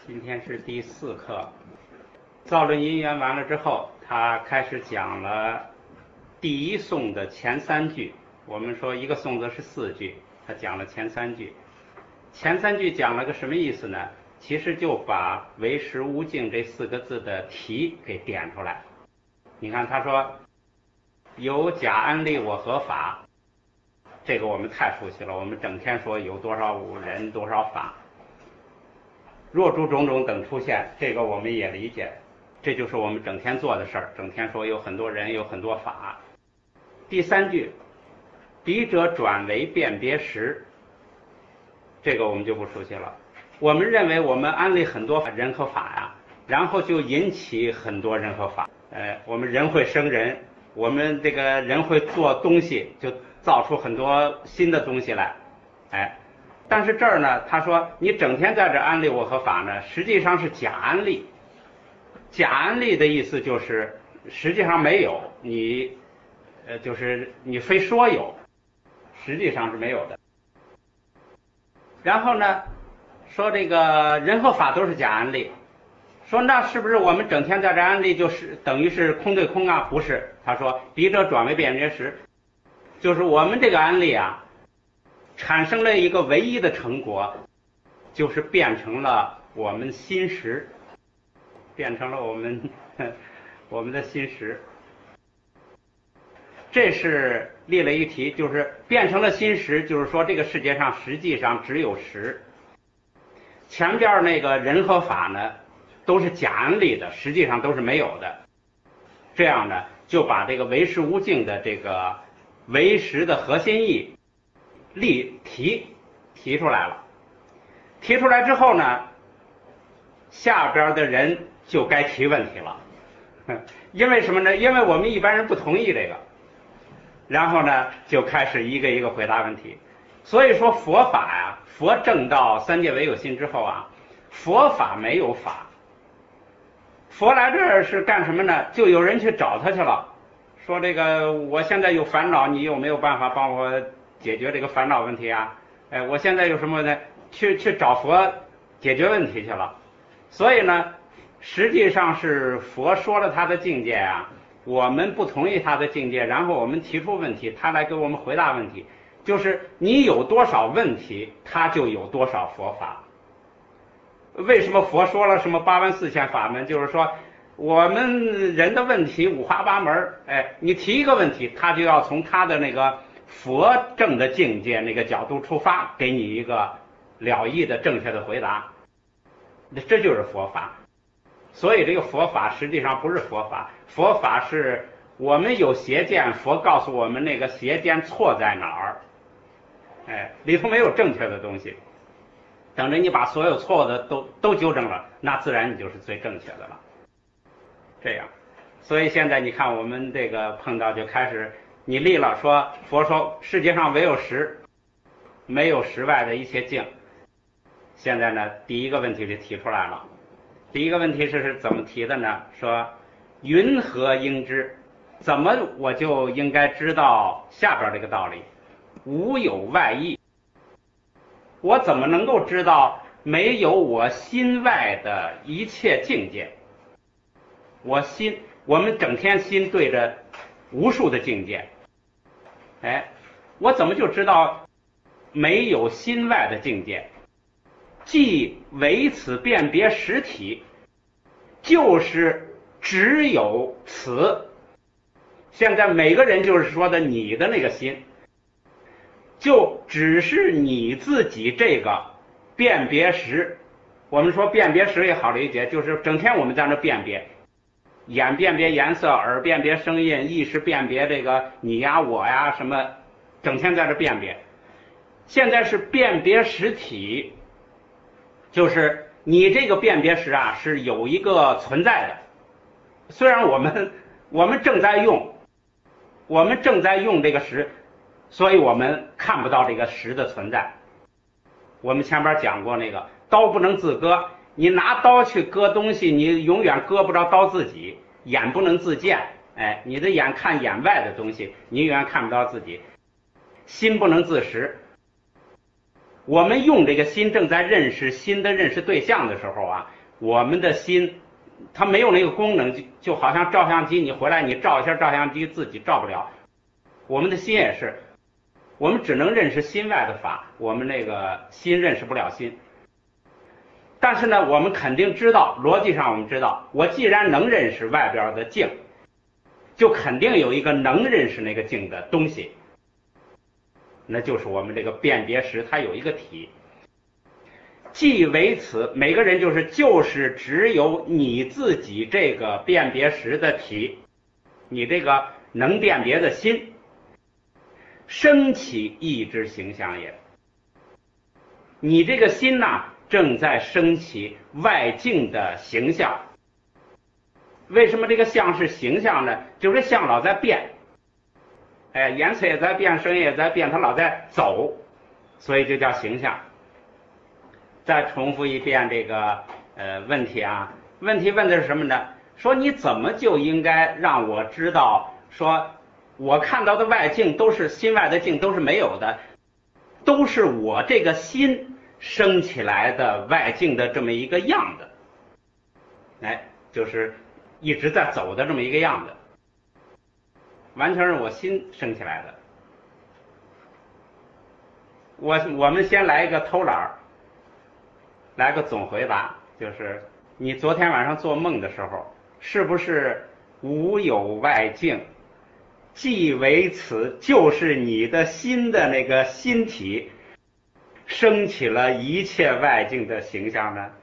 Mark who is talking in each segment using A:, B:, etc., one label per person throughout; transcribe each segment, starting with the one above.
A: 今天是第4课，造论因缘完了之后，他开始讲了第一颂的前3句。我们说一个颂则是4句，他讲了前3句。前3句讲了个什么意思呢？其实就把唯识无境这4个字的题给点出来。你看他说有假安立我合法，这个我们太熟悉了，我们整天说有多少人多少法，若诸种种等出现，这个我们也理解，这就是我们整天做的事儿，整天说有很多人有很多法。第3句笔者转为辨别识，这个我们就不熟悉了。我们认为我们安立很多人和法呀，然后就引起很多人和法。我们人会生人，我们这个人会做东西，就造出很多新的东西来。但是这儿呢，他说你整天在这安立我和法呢，实际上是假安立。假安立的意思就是实际上没有，你就是你非说有，实际上是没有的。然后呢，说这个人和法都是假安立，说那是不是我们整天在这安立就是等于是空对空啊？不是，他说笔者转为辨别识，就是我们这个安立啊，产生了一个唯一的成果，就是变成了我们心识，变成了我们的心识。这是立了一题，就是变成了心识，就是说这个世界上实际上只有识。前边那个人和法呢，都是假安立的，实际上都是没有的。这样呢，就把这个唯识无境的这个唯识的核心意提出来了。提出来之后呢，下边的人就该提问题了。因为什么呢？因为我们一般人不同意这个，然后呢就开始一个一个回答问题。所以说佛法呀，佛证到三界唯有心之后啊，佛法没有法。佛来这儿是干什么呢？就有人去找他去了，说这个我现在有烦恼，你有没有办法帮我解决这个烦恼问题啊？我现在有什么呢？去找佛解决问题去了。所以呢，实际上是佛说了他的境界啊，我们不同意他的境界，然后我们提出问题，他来给我们回答问题。就是你有多少问题，他就有多少佛法。为什么佛说了什么84000法门？就是说我们人的问题五花八门，你提一个问题，他就要从他的那个佛正的境界那个角度出发，给你一个了义的正确的回答。这就是佛法。所以这个佛法实际上不是佛法，佛法是我们有邪见，佛告诉我们那个邪见错在哪儿，里头没有正确的东西。等着你把所有错误的都纠正了，那自然你就是最正确的了。这样，所以现在你看我们这个碰到就开始你立了，说佛说世界上唯有识，没有识外的一切境。现在呢，第一个问题就提出来了。第一个问题是怎么提的呢？说云何应知？怎么我就应该知道下边这个道理？无有外意，我怎么能够知道没有我心外的一切境界？我们整天心对着无数的境界，我怎么就知道没有心外的境界？即唯此辨别实体，就是只有此。现在每个人就是说的你的那个心，就只是你自己这个辨别识。我们说辨别识也好理解，就是整天我们在那辨别，眼辨别颜色，耳辨别声音，意识辨别这个你呀我呀什么，整天在这辨别。现在是辨别实体，就是你这个辨别识啊是有一个存在的。虽然我们正在用这个识，所以我们看不到这个识的存在。我们前边讲过那个刀不能自割，你拿刀去割东西，你永远割不着刀自己。眼不能自见，你的眼看眼外的东西，你永远看不到自己。心不能自识， 我们用这个心正在认识新的认识对象的时候啊，我们的心它没有那个功能，就好像照相机，你回来你照一下照相机自己照不了，我们的心也是，我们只能认识心外的法，我们那个心认识不了心。但是呢，我们肯定知道，逻辑上我们知道，我既然能认识外边的境，就肯定有一个能认识那个境的东西，那就是我们这个辨别识，它有一个体。即为此，每个人就是只有你自己这个辨别识的体，你这个能辨别的心，升起意之形象也。你这个心呐，正在升起外境的形象。为什么这个相是形象呢？就是相老在变，颜色也在变，声音也在变，它老在走，所以就叫形象。再重复一遍这个问题啊，问题问的是什么呢？说你怎么就应该让我知道，说我看到的外境都是心外的境，都是没有的，都是我这个心升起来的外境的这么一个样子，就是一直在走的这么一个样子，完全是我心升起来的。我们先来一个偷懒儿，来个总回答，就是你昨天晚上做梦的时候，是不是无有外境？即为此，就是你的心的那个心体升起了一切外境的形象呢？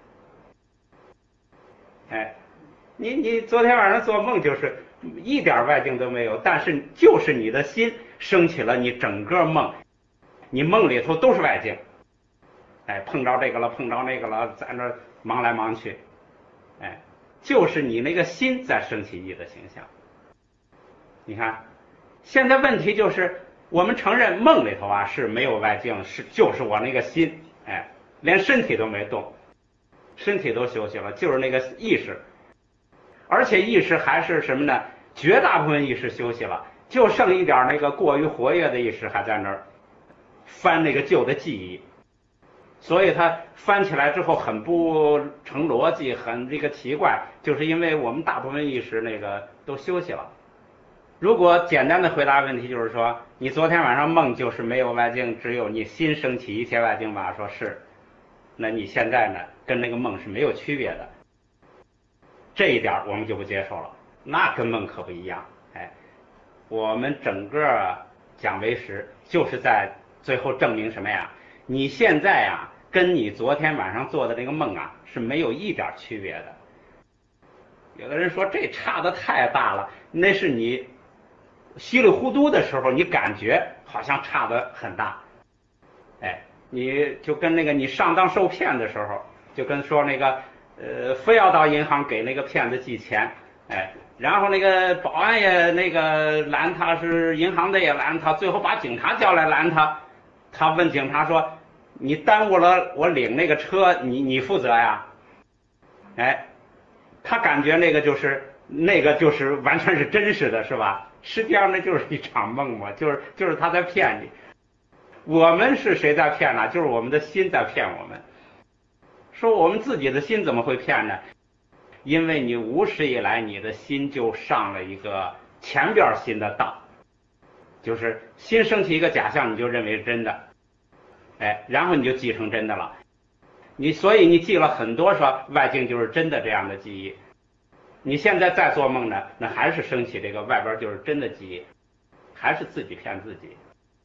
A: 你昨天晚上做梦就是一点外境都没有，但是就是你的心升起了你整个梦，你梦里头都是外境，碰着这个了，碰着那个了，在那忙来忙去，就是你那个心在升起意的形象。你看，现在问题就是我们承认梦里头啊是没有外境，就是我那个心，连身体都没动，身体都休息了，就是那个意识，而且意识还是什么呢？绝大部分意识休息了，就剩一点那个过于活跃的意识还在那儿翻那个旧的记忆，所以它翻起来之后很不成逻辑，很这个奇怪，就是因为我们大部分意识那个都休息了。如果简单的回答问题就是说，你昨天晚上梦就是没有外境，只有你心升起一切外境吧？说是，那你现在呢，跟那个梦是没有区别的。这一点我们就不接受了，那跟梦可不一样。我们整个讲唯识就是在最后证明什么呀？你现在啊，跟你昨天晚上做的那个梦啊，是没有一点区别的。有的人说这差的太大了，那是你稀里糊涂的时候，你感觉好像差得很大。你就跟那个你上当受骗的时候，就跟说那个非要到银行给那个骗子寄钱，然后那个保安也那个拦他，是银行的也拦他，最后把警察叫来拦他。他问警察说：“你耽误了我领那个车，你负责呀？”他感觉那个就是完全是真实的，是吧？实际上那就是一场梦嘛，就是他在骗你。我们是谁在骗呢？就是我们的心在骗我们。说我们自己的心怎么会骗呢？因为你无始以来你的心就上了一个前边心的当，就是心升起一个假象，你就认为是真的，然后你就记成真的了。所以你记了很多说外境就是真的这样的记忆。你现在再做梦呢，那还是升起这个外边就是真的记忆，还是自己骗自己，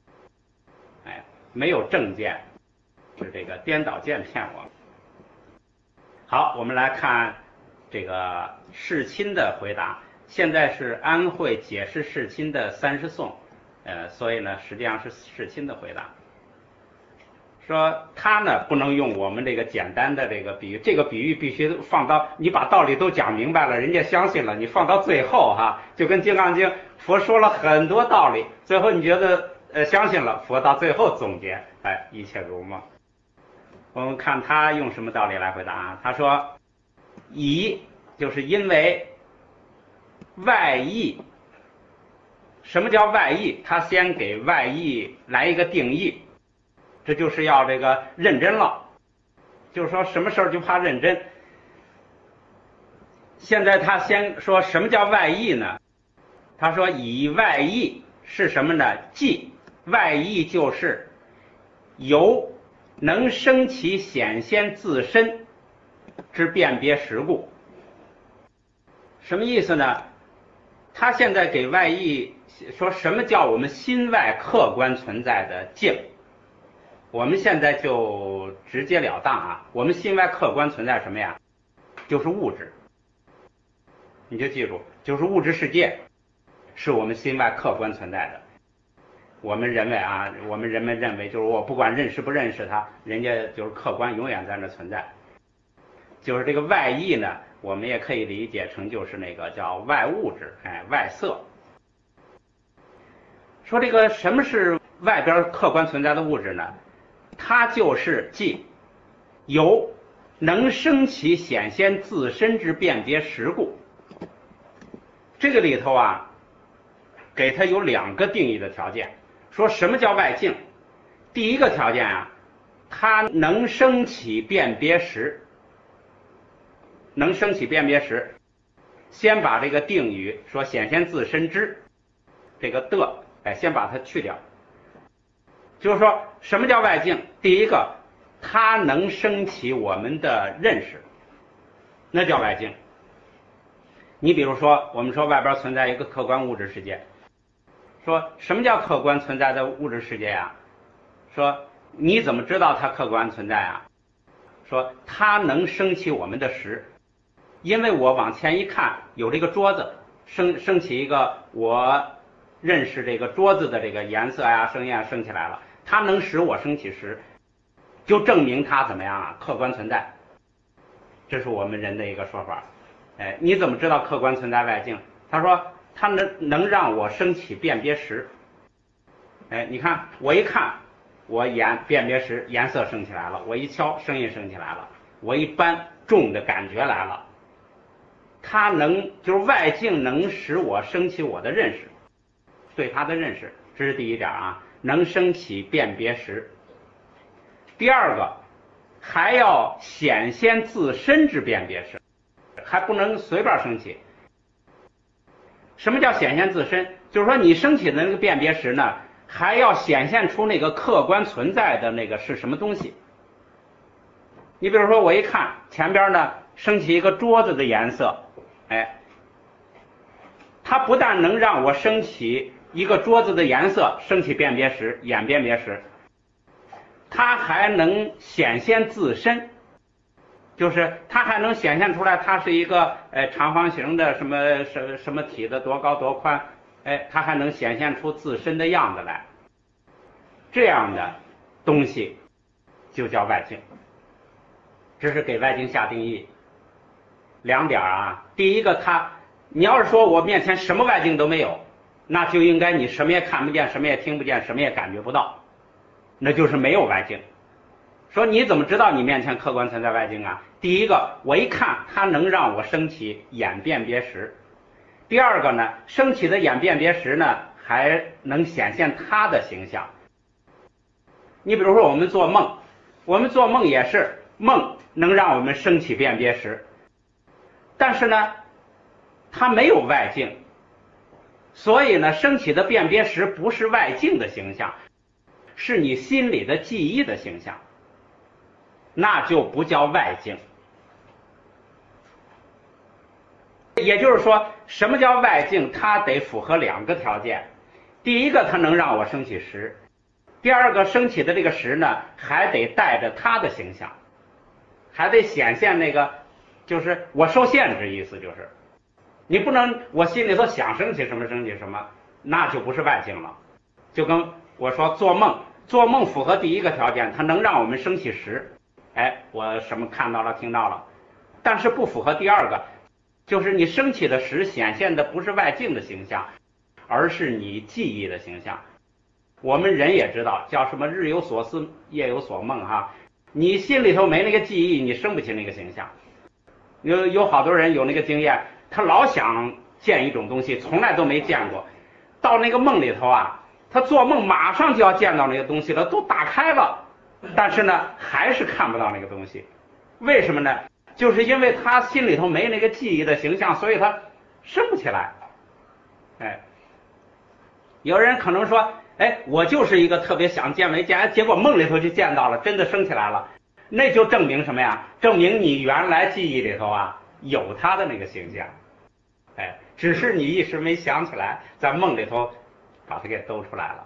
A: 没有正见，是这个颠倒见骗我。好，我们来看这个世亲的回答。现在是安慧解释世亲的30颂，所以呢，实际上是世亲的回答。说他呢不能用我们这个简单的这个比喻，这个比喻必须放到你把道理都讲明白了，人家相信了，你放到最后哈，就跟《金刚经》佛说了很多道理，最后你觉得相信了，佛到最后总结，一切如梦。我们看他用什么道理来回答啊？他说，就是因为外义。什么叫外义？他先给外义来一个定义。 这就是要这个认真了，就是说什么事儿就怕认真。现在他先说什么叫外意呢？他说以外意是什么呢？即外意就是由能生其显现自身之辨别实故。什么意思呢？他现在给外意说什么叫我们心外客观存在的境。我们现在就直截了当啊，我们心外客观存在什么呀？就是物质。你就记住，就是物质世界是我们心外客观存在的。我们人们认为就是我不管认识不认识它，人家就是客观永远在那存在。就是这个外意呢，我们也可以理解成就是那个叫外物质，外色。说这个什么是外边客观存在的物质呢？它就是即由能生其显现自身之辨别实故。这个里头啊，给它有2个定义的条件。说什么叫外境？第一个条件啊，它能生起辨别实。能生起辨别实，先把这个定语说显现自身之这个的，先把它去掉。就是说什么叫外境？第一个，它能生起我们的认识，那叫外境。你比如说，我们说外边存在一个客观物质世界，说什么叫客观存在的物质世界啊？说你怎么知道它客观存在啊？说它能生起我们的识，因为我往前一看，有这个桌子，升起一个我认识这个桌子的这个颜色呀、声音啊，升起来了，它能使我升起识，就证明它怎么样啊？客观存在。这是我们人的一个说法。你怎么知道客观存在外境？他说它能让我升起辨别识。你看我一看，我辨别识颜色升起来了，我一敲声音升起来了，我一搬重的感觉来了。它就是外境能使我升起我的认识，对它的认识，这是第一点啊，能升起辨别识。第二个，还要显现自身之辨别识，还不能随便升起。什么叫显现自身？就是说你升起的那个辨别识呢，还要显现出那个客观存在的那个是什么东西。你比如说我一看前边呢升起一个桌子的颜色，它不但能让我升起一个桌子的颜色，升起辨别识，眼辨别识，它还能显现自身，就是它还能显现出来它是一个长方形的什么体的，多高多宽，它还能显现出自身的样子来。这样的东西就叫外境。这是给外境下定义。2点啊，第一个，你要是说我面前什么外境都没有，那就应该你什么也看不见，什么也听不见，什么也感觉不到，那就是没有外境。说你怎么知道你面前客观存在外境啊？第一个，我一看它能让我升起眼辨别识。第二个呢，升起的眼辨别识呢，还能显现它的形象。你比如说我们做梦也是，梦能让我们升起辨别识，但是呢它没有外境，所以呢升起的辨别识不是外境的形象，是你心里的记忆的形象，那就不叫外境。也就是说，什么叫外境？它得符合2个条件。第一个，它能让我升起识；第二个，升起的这个识呢，还得带着它的形象，还得显现那个，就是我受限制，意思就是你不能我心里头想升起什么升起什么，那就不是外境了。就跟我说做梦符合第一个条件，它能让我们升起识，我什么看到了听到了，但是不符合第二个，就是你升起的识显现的不是外境的形象，而是你记忆的形象。我们人也知道叫什么日有所思夜有所梦哈，你心里头没那个记忆，你生不起那个形象。有好多人有那个经验，他老想见一种东西，从来都没见过，到那个梦里头啊，他做梦马上就要见到那个东西了，都打开了， 但是呢还是看不到那个东西。为什么呢？就是因为他心里头没那个记忆的形象，所以他升不起来。有人可能说，我就是一个特别想见没见，结果梦里头就见到了，真的升起来了，那就证明什么呀？证明你原来记忆里头啊有他的那个形象，只是你一时没想起来，在梦里头把它给兜出来了。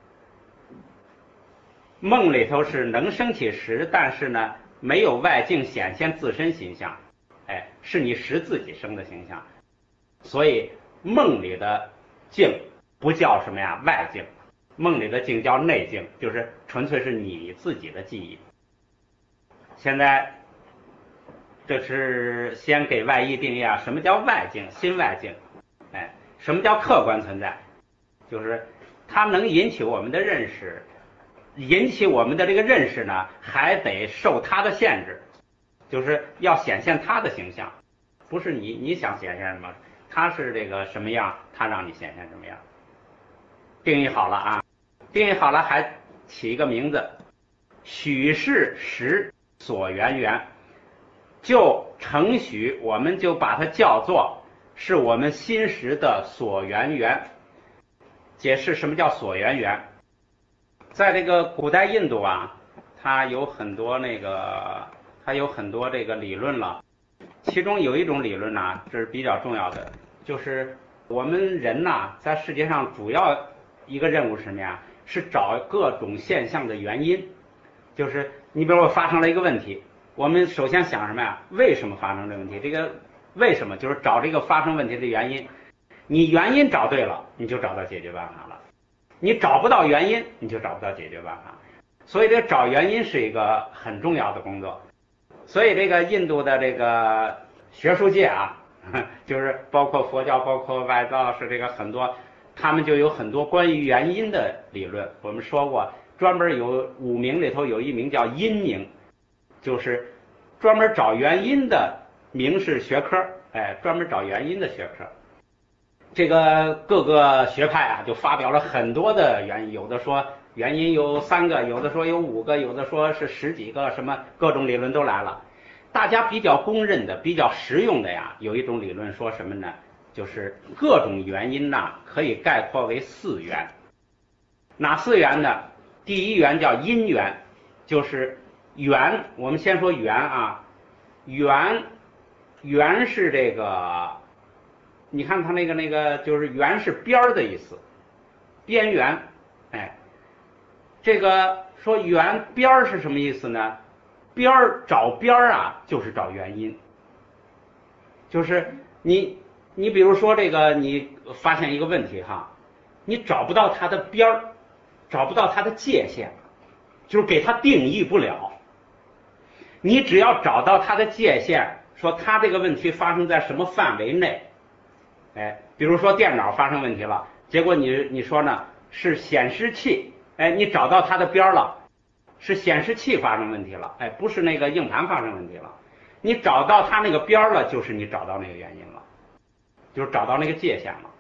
A: 梦里头是能升起实，但是呢没有外境显现自身形象，是你实自己生的形象。所以梦里的境不叫什么呀外境，梦里的境叫内境，就是纯粹是你自己的记忆。现在这是先给外义定义啊，什么叫外境？心外境。什么叫客观存在？就是它能引起我们的认识，引起我们的这个认识呢，还得受它的限制，就是要显现它的形象，不是你想显现什么，它是这个什么样，它让你显现什么样。定义好了啊，定义好了还起一个名字，许是实所缘缘，就承许我们就把它叫做是我们心识的所缘缘。解释什么叫所缘缘。在这个古代印度啊，它有很多这个理论了，其中有一种理论呢，这是比较重要的，就是我们人呐，在世界上主要一个任务是什么呀？是找各种现象的原因。就是你比如说发生了一个问题，我们首先想什么呀？为什么发生这个问题？这个为什么就是找这个发生问题的原因。你原因找对了，你就找到解决办法了。你找不到原因，你就找不到解决办法。所以这个找原因是一个很重要的工作。所以这个印度的这个学术界啊，就是包括佛教，包括外道，是这个很多，他们就有很多关于原因的理论。我们说过，专门有5名里头有一名叫因名，就是专门找原因的名是学科，专门找原因的学科。这个各个学派啊，就发表了很多的原因，有的说原因有3个，有的说有5个，有的说是10几个，什么各种理论都来了。大家比较公认的、比较实用的呀，有一种理论说什么呢？就是各种原因呐，可以概括为4元。哪4元呢？第一元叫因缘，就是缘。我们先说缘啊，缘是这个。你看它那个就是缘是边儿的意思，边缘。这个说缘边儿是什么意思呢？边儿找边儿啊，就是找原因。就是你比如说这个，你发现一个问题哈，你找不到它的边儿，找不到它的界限，就是给它定义不了。你只要找到它的界限，说它这个问题发生在什么范围内。比如说电脑发生问题了，结果你说呢是显示器，你找到它的边了，是显示器发生问题了，不是那个硬盘发生问题了。你找到它那个边了，就是你找到那个原因了，就是找到那个界限了。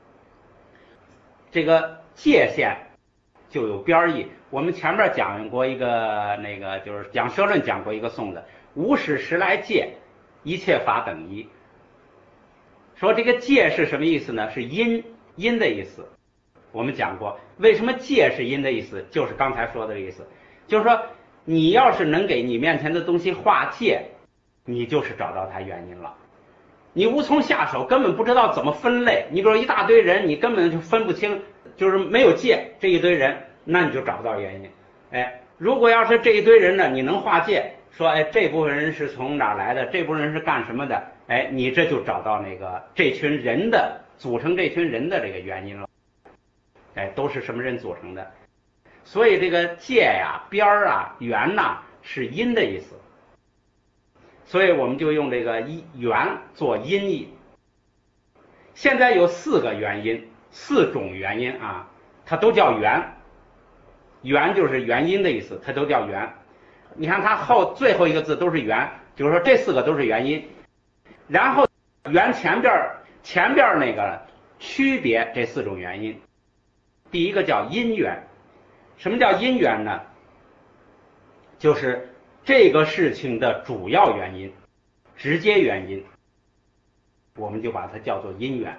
A: 这个界限就有边义。我们前面讲过一个就是讲社论讲过一个颂的，无始时来界，一切法等一。说这个界是什么意思呢？是因的意思。我们讲过，为什么界是因的意思，就是刚才说的意思，就是说你要是能给你面前的东西划界，你就是找到它原因了。你无从下手，根本不知道怎么分类。你比如一大堆人，你根本就分不清，就是没有界这一堆人，那你就找不到原因。如果要是这一堆人呢，你能划界，说这部分人是从哪来的，这部分人是干什么的，你这就找到那个这群人的组成这群人的这个原因了。都是什么人组成的？所以这个界呀、边儿啊、缘呐，是因的意思。所以我们就用这个缘做音译。现在有4个原因，4种原因啊，它都叫缘。缘就是原因的意思，它都叫缘。你看它最后一个字都是缘，就是说这4个都是原因。然后缘前边那个区别这4种原因。第一个叫因缘。什么叫因缘呢？ 就是这个事情的主要原因、直接原因，我们就把它叫做因缘。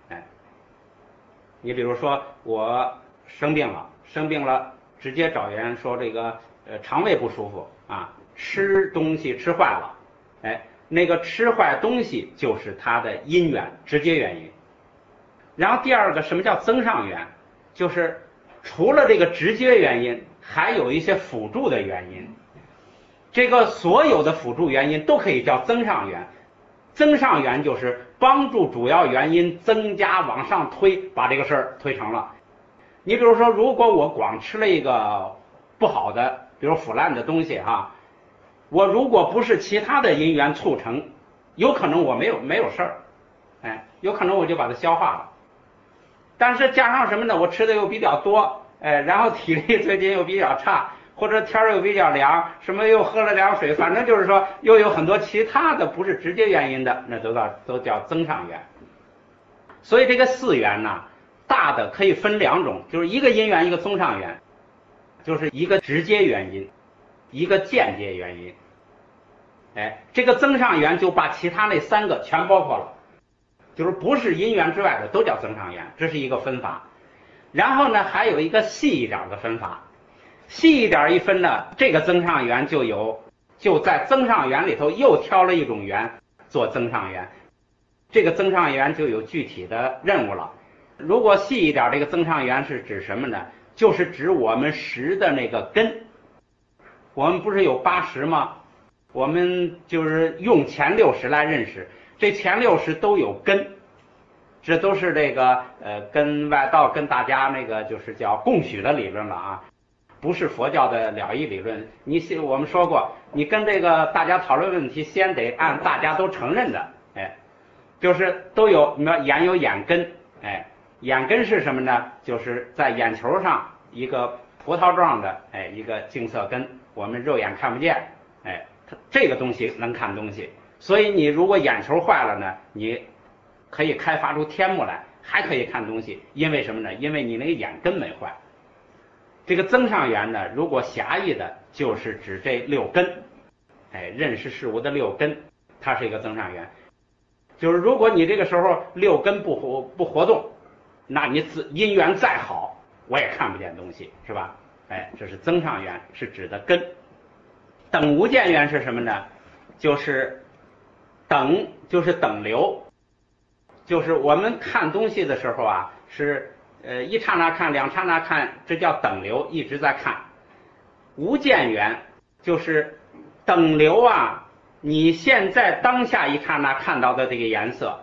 A: 你比如说我生病了，直接找人说这个肠胃不舒服啊，吃东西吃坏了，那个吃坏东西就是它的因缘，直接原因。然后第二个，什么叫增上缘？就是除了这个直接原因，还有一些辅助的原因。这个所有的辅助原因都可以叫增上缘。增上缘就是帮助主要原因增加往上推，把这个事儿推成了。你比如说，如果我光吃了一个不好的，比如腐烂的东西哈，我如果不是其他的因缘促成，有可能我没有事儿，有可能我就把它消化了。但是加上什么呢？我吃的又比较多，然后体力最近又比较差，或者天儿又比较凉，什么又喝了凉水，反正就是说又有很多其他的不是直接原因的，那都叫增上缘。所以这个四缘呢，大的可以分两种，就是一个因缘，一个增上缘，就是一个直接原因，一个间接原因。这个增上缘就把其他那三个全包括了，就是不是因缘之外的都叫增上缘，这是一个分法。然后呢，还有一个细一点的分法，细一点一分呢，这个增上缘就在增上缘里头又挑了一种缘做增上缘，这个增上缘就有具体的任务了。如果细一点，这个增上缘是指什么呢？就是指我们识的那个根。我们不是有八识吗？我们就是用前六识来认识，这前六识都有根，这都是这个跟外道跟大家那个就是叫共许的理论了啊，不是佛教的了义理论。我们说过，你跟这个大家讨论问题，先得按大家都承认的，就是都有眼有眼根，眼根是什么呢？就是在眼球上一个葡萄状的一个净色根，我们肉眼看不见，这个东西能看东西。所以你如果眼球坏了呢，你可以开发出天目来，还可以看东西。因为什么呢？因为你那个眼根没坏。这个增上缘呢，如果狭义的就是指这六根，认识事物的六根，它是一个增上缘。就是如果你这个时候六根不活动，那你因缘再好，我也看不见东西，是吧？这是增上缘，是指的根。等无间缘是什么呢？就是等流，就是我们看东西的时候啊，是一刹那看，两刹那看，这叫等流，一直在看。无间缘就是等流啊，你现在当下一刹那看到的这个颜色，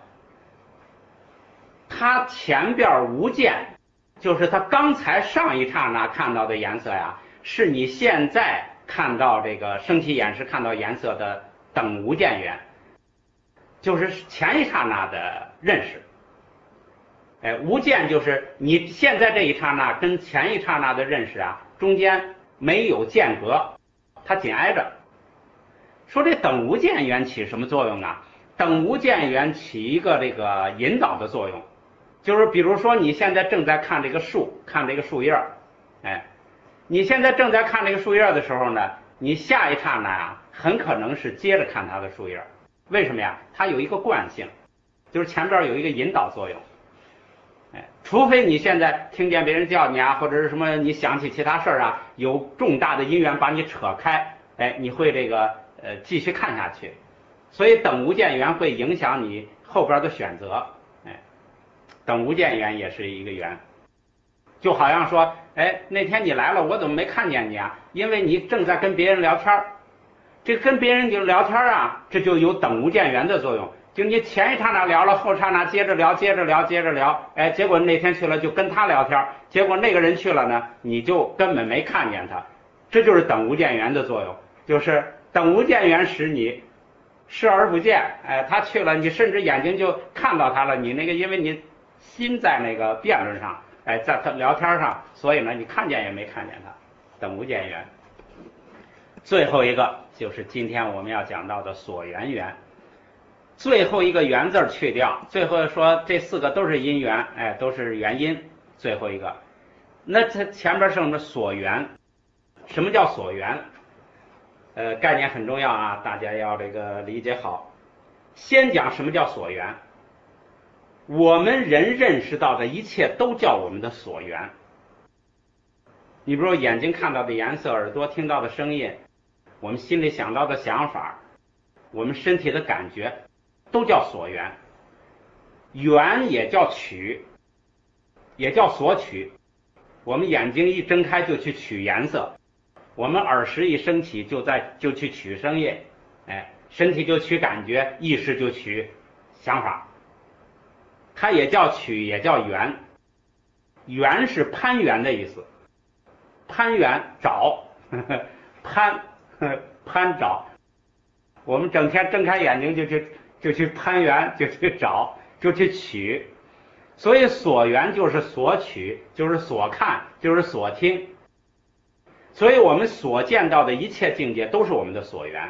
A: 它前边无间，就是它刚才上一刹那看到的颜色呀，是你现在看到这个升起眼识看到颜色的等无间缘，就是前一刹那的认识。无间就是你现在这一刹那跟前一刹那的认识啊，中间没有间隔，它紧挨着。说这等无间缘起什么作用啊？等无间缘起一个这个引导的作用，就是比如说你现在正在看这个树，看这个树叶，你现在正在看这个树叶的时候呢，你下一刹那啊，很可能是接着看它的树叶。为什么呀？它有一个惯性，就是前边有一个引导作用。除非你现在听见别人叫你啊，或者是什么你想起其他事儿啊，有重大的因缘把你扯开，你会这个继续看下去。所以等无间缘会影响你后边的选择。等无间缘也是一个缘。就好像说，那天你来了，我怎么没看见你啊？因为你正在跟别人聊天，这跟别人就聊天啊，这就有等无间缘的作用。就你前一刹那聊了，后刹那接着聊，结果那天去了就跟他聊天，结果那个人去了呢，你就根本没看见他。这就是等无间缘的作用，就是等无间缘使你视而不见，他去了，你甚至眼睛就看到他了，你那个因为你心在那个辩论上，在他聊天上，所以呢你看见也没看见他，等无间缘。最后一个就是今天我们要讲到的所缘缘，最后一个缘字去掉，最后说这四个都是因缘，都是原因，最后一个，那它前边是什么所缘？什么叫所缘？ 概念很重要啊，大家要这个理解好。先讲什么叫所缘。我们人认识到的一切都叫我们的所缘。你比如说眼睛看到的颜色，耳朵听到的声音，我们心里想到的想法，我们身体的感觉，都叫所缘。缘也叫取，也叫所取。我们眼睛一睁开就去取颜色，我们耳识一升起就去取声音，身体就取感觉，意识就取想法。它也叫取，也叫缘。缘是攀缘的意思，攀缘找，攀找。我们整天睁开眼睛就去攀缘，就去找，就去取。所以所缘就是所取，就是所看，就是所听。所以我们所见到的一切境界都是我们的所缘。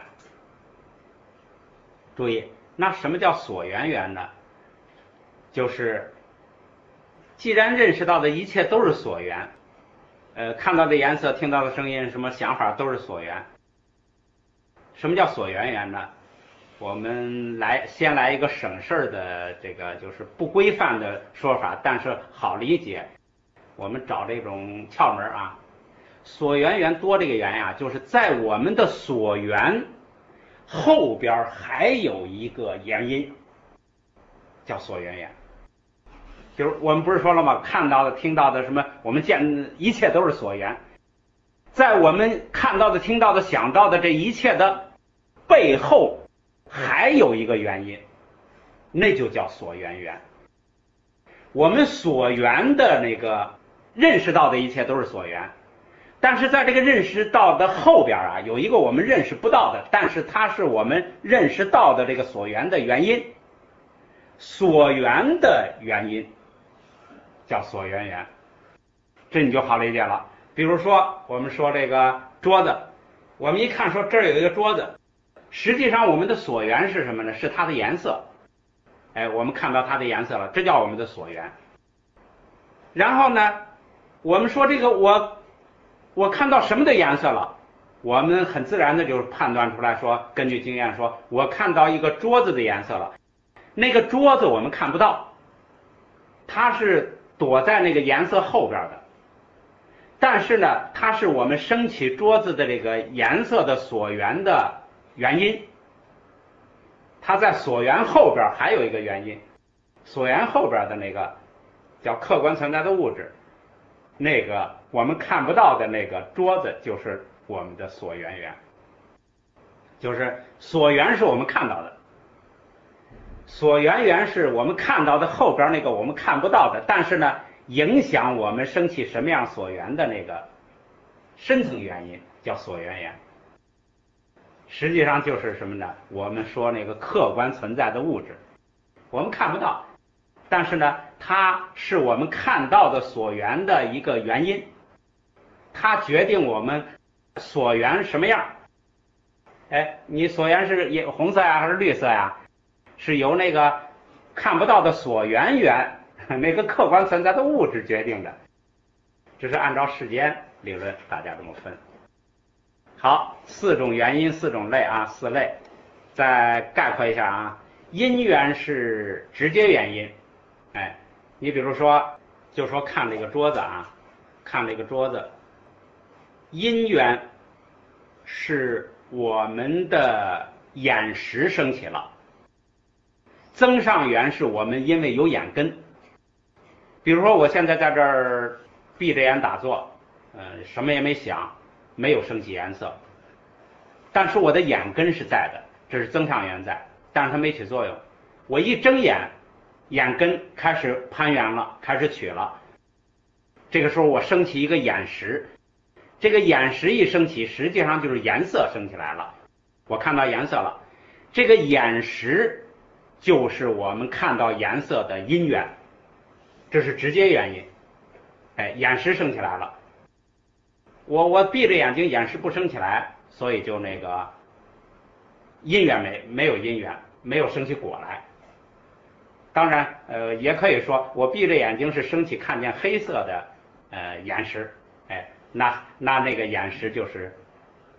A: 注意，那什么叫所缘缘呢？就是既然认识到的一切都是所缘，看到的颜色，听到的声音，什么想法都是所缘。什么叫所缘缘呢？我们先来一个省事儿的这个就是不规范的说法，但是好理解。我们找这种窍门啊。所缘缘多这个缘呀，就是在我们的所缘后边还有一个原因，叫所缘缘。就是我们不是说了吗？看到的、听到的什么，我们见一切都是所缘。在我们看到的、听到的、想到的这一切的背后，还有一个原因，那就叫所缘缘。我们所缘的那个认识到的一切都是所缘，但是在这个认识到的后边啊，有一个我们认识不到的，但是它是我们认识到的这个所缘的原因。所缘的原因叫所缘缘，这你就好理解了。比如说我们说这个桌子，我们一看说这儿有一个桌子，实际上我们的所缘是什么呢？是它的颜色。我们看到它的颜色了，这叫我们的所缘。然后呢，我们说这个我看到什么的颜色了，我们很自然的就判断出来说，根据经验说，我看到一个桌子的颜色了。那个桌子我们看不到，它是躲在那个颜色后边的，但是呢，它是我们升起桌子的这个颜色的所缘的原因。它在所缘后边还有一个原因，所缘后边的那个叫客观存在的物质，那个我们看不到的那个桌子就是我们的所缘缘。就是所缘是我们看到的，所缘缘是我们看到的后边那个我们看不到的，但是呢影响我们升起什么样所缘的那个深层原因叫所缘缘。实际上就是什么呢？我们说那个客观存在的物质，我们看不到，但是呢它是我们看到的所缘的一个原因，它决定我们所缘什么样。你所缘是红色呀还是绿色呀？是由那个看不到的所缘缘那个客观存在的物质决定的。这是按照世间理论大家这么分。好，4种原因4种类啊，4类。再概括一下啊，因缘是直接原因。你比如说就说看这个桌子啊，看这个桌子，因缘是我们的眼识升起了，增上缘是我们因为有眼根。比如说我现在在这儿闭着眼打坐，什么也没想，没有升起颜色，但是我的眼根是在的，这是增上缘在，但是它没起作用。我一睁眼，眼根开始攀缘了，开始取了，这个时候我升起一个眼识，这个眼识一升起，实际上就是颜色升起来了，我看到颜色了，这个眼识就是我们看到颜色的因缘，这是直接原因。眼识升起来了，我闭着眼睛，眼识不升起来，所以就那个因缘没有因缘，没有升起果来。当然也可以说我闭着眼睛是升起看见黑色的眼识，那个眼识就是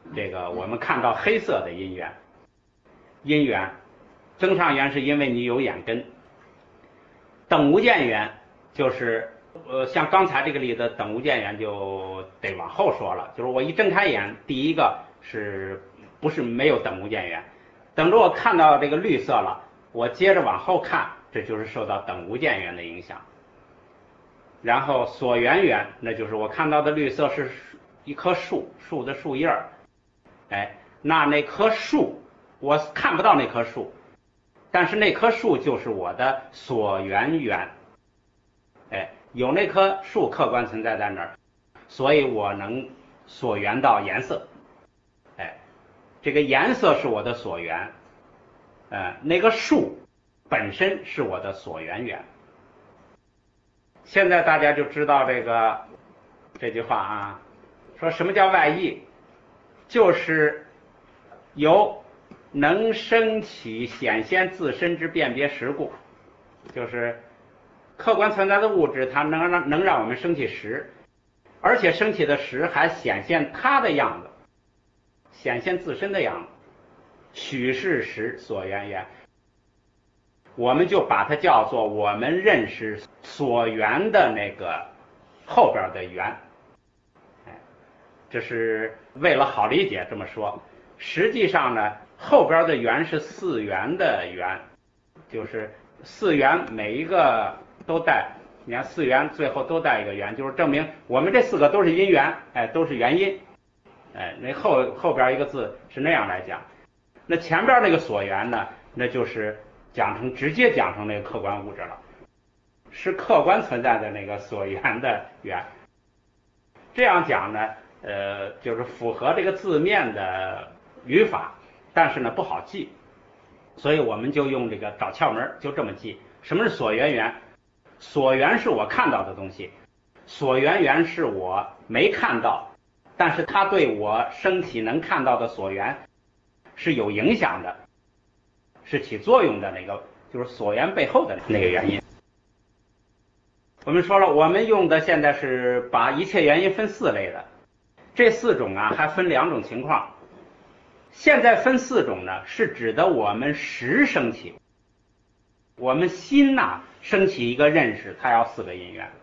A: 这个我们看到黑色的因缘，因缘，增上缘是因为你有眼根，等无间缘就是像刚才这个例子，等无间缘就得往后说了，就是我一睁开眼，第一个是不是没有等无间缘，等着我看到这个绿色了，我接着往后看，这就是受到等无间缘的影响。然后所缘缘，那就是我看到的绿色是一棵树，树的树叶儿，哎，那棵树我看不到那棵树，但是那棵树就是我的所缘缘，哎，有那棵树客观存在在那儿，所以我能所缘到颜色，哎，这个颜色是我的所缘，那个树本身是我的所缘缘。现在大家就知道这句话啊，说什么叫外义，就是由能生起显现自身之辨别实故，就是客观存在的物质，它能让我们生起实，而且生起的实还显现它的样子，显现自身的样子，许是实所缘缘，我们就把它叫做我们认识所缘的那个后边的缘，这是为了好理解这么说。实际上呢，后边的缘是四缘的缘，就是四缘每一个都带，你看四缘最后都带一个缘，就是证明我们这四个都是因缘，哎，都是原因，哎，那后边一个字是那样来讲。那前边那个所缘呢，那就是直接讲成那个客观物质了，是客观存在的那个所缘的缘。这样讲呢，就是符合这个字面的语法，但是呢不好记，所以我们就用这个找窍门，就这么记。什么是所缘缘？所缘是我看到的东西，所缘缘是我没看到，但是它对我升起能看到的所缘是有影响的，是起作用的那个，就是所缘背后的那个原因。我们说了，我们用的现在是把一切原因分四类的，这四种啊还分两种情况。现在分四种呢，是指的我们识升起，我们心呐升起一个认识，它要四个因缘。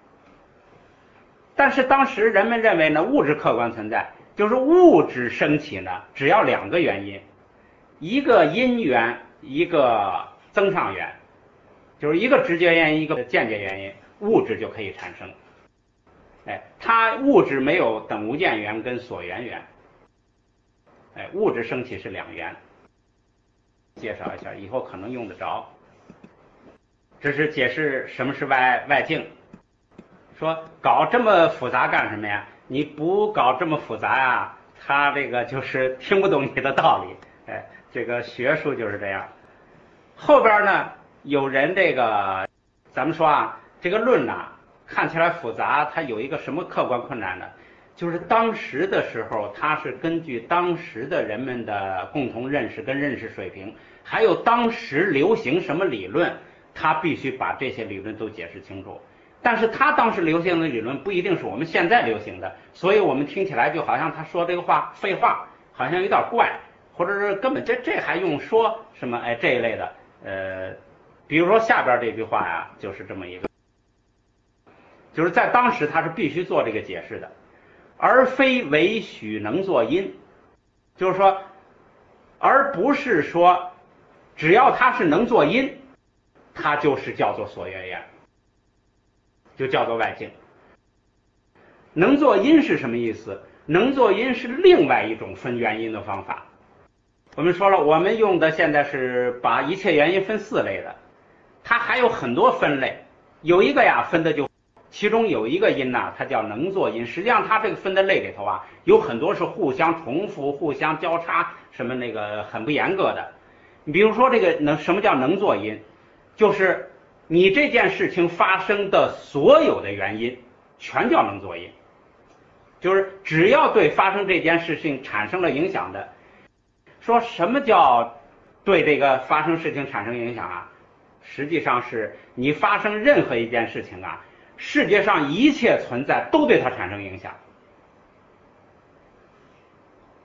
A: 但是当时人们认为呢，物质客观存在，就是物质升起呢，只要两个原因，一个因缘，一个增上缘，就是一个直接原因，一个间接原因，物质就可以产生。哎，它物质没有等无间缘跟所缘缘，哎，物质升起是两缘。介绍一下，以后可能用得着。这是解释什么是外境。说搞这么复杂干什么呀？你不搞这么复杂呀，他这个就是听不懂你的道理。哎，这个学术就是这样。后边呢，有人咱们说啊，这个论呐，看起来复杂，它有一个什么客观困难呢？就是当时的时候，它是根据当时的人们的共同认识跟认识水平，还有当时流行什么理论，他必须把这些理论都解释清楚。但是他当时流行的理论不一定是我们现在流行的，所以我们听起来就好像他说这个话废话，好像有点怪，或者是根本这还用说什么哎这一类的。比如说下边这句话呀，就是这么一个，就是在当时他是必须做这个解释的，而非唯许能作因，就是说，而不是说只要他是能作因，他就是叫做所缘缘，就叫做外境。能作因是什么意思？能作因是另外一种分原因的方法。我们说了，我们用的现在是把一切原因分四类的，它还有很多分类。有一个呀分的其中有一个因呐，它叫能作因。实际上它这个分的类里头啊，有很多是互相重复、互相交叉，什么很不严格的。你比如说什么叫能作因？就是你这件事情发生的所有的原因，全叫能作因。就是只要对发生这件事情产生了影响的。说什么叫对这个发生事情产生影响啊？实际上是你发生任何一件事情啊，世界上一切存在都对它产生影响。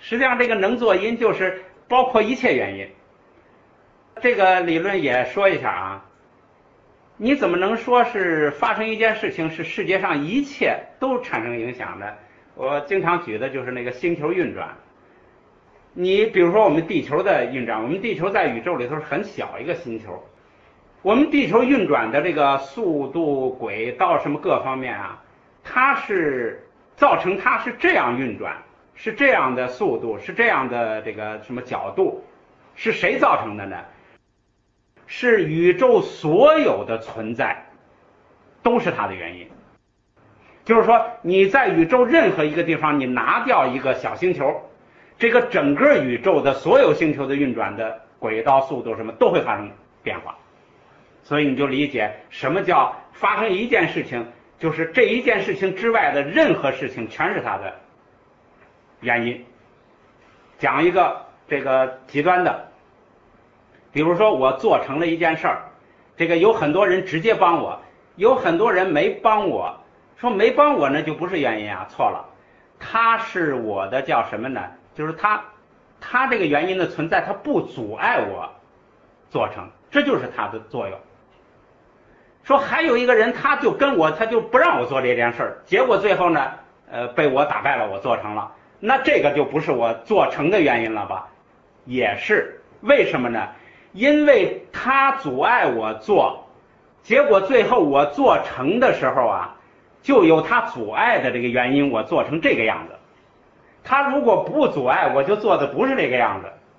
A: 实际上这个能作因就是包括一切原因。这个理论也说一下啊，你怎么能说是发生一件事情是世界上一切都产生影响的？我经常举的就是那个星球运转。你比如说我们地球的运转，我们地球在宇宙里头是很小一个星球，我们地球运转的这个速度、轨道什么各方面啊，它是造成它是这样运转，是这样的速度，是这样的这个什么角度，是谁造成的呢？是宇宙所有的存在都是它的原因。就是说你在宇宙任何一个地方，你拿掉一个小星球，这个整个宇宙的所有星球的运转的轨道、速度什么都会发生变化。所以你就理解什么叫发生一件事情，就是这一件事情之外的任何事情全是它的原因。讲一个这个极端的，比如说我做成了一件事儿，这个有很多人直接帮我，有很多人没帮我，说没帮我呢就不是原因啊，错了，他是我的叫什么呢？就是他这个原因的存在，他不阻碍我做成，这就是他的作用。说还有一个人，他就不让我做这件事儿，结果最后呢，被我打败了，我做成了，那这个就不是我做成的原因了吧？也是，为什么呢？因为他阻碍我做，结果最后我做成的时候啊，就有他阻碍的这个原因，我做成这个样子。他如果不阻碍，我就做的不是这个样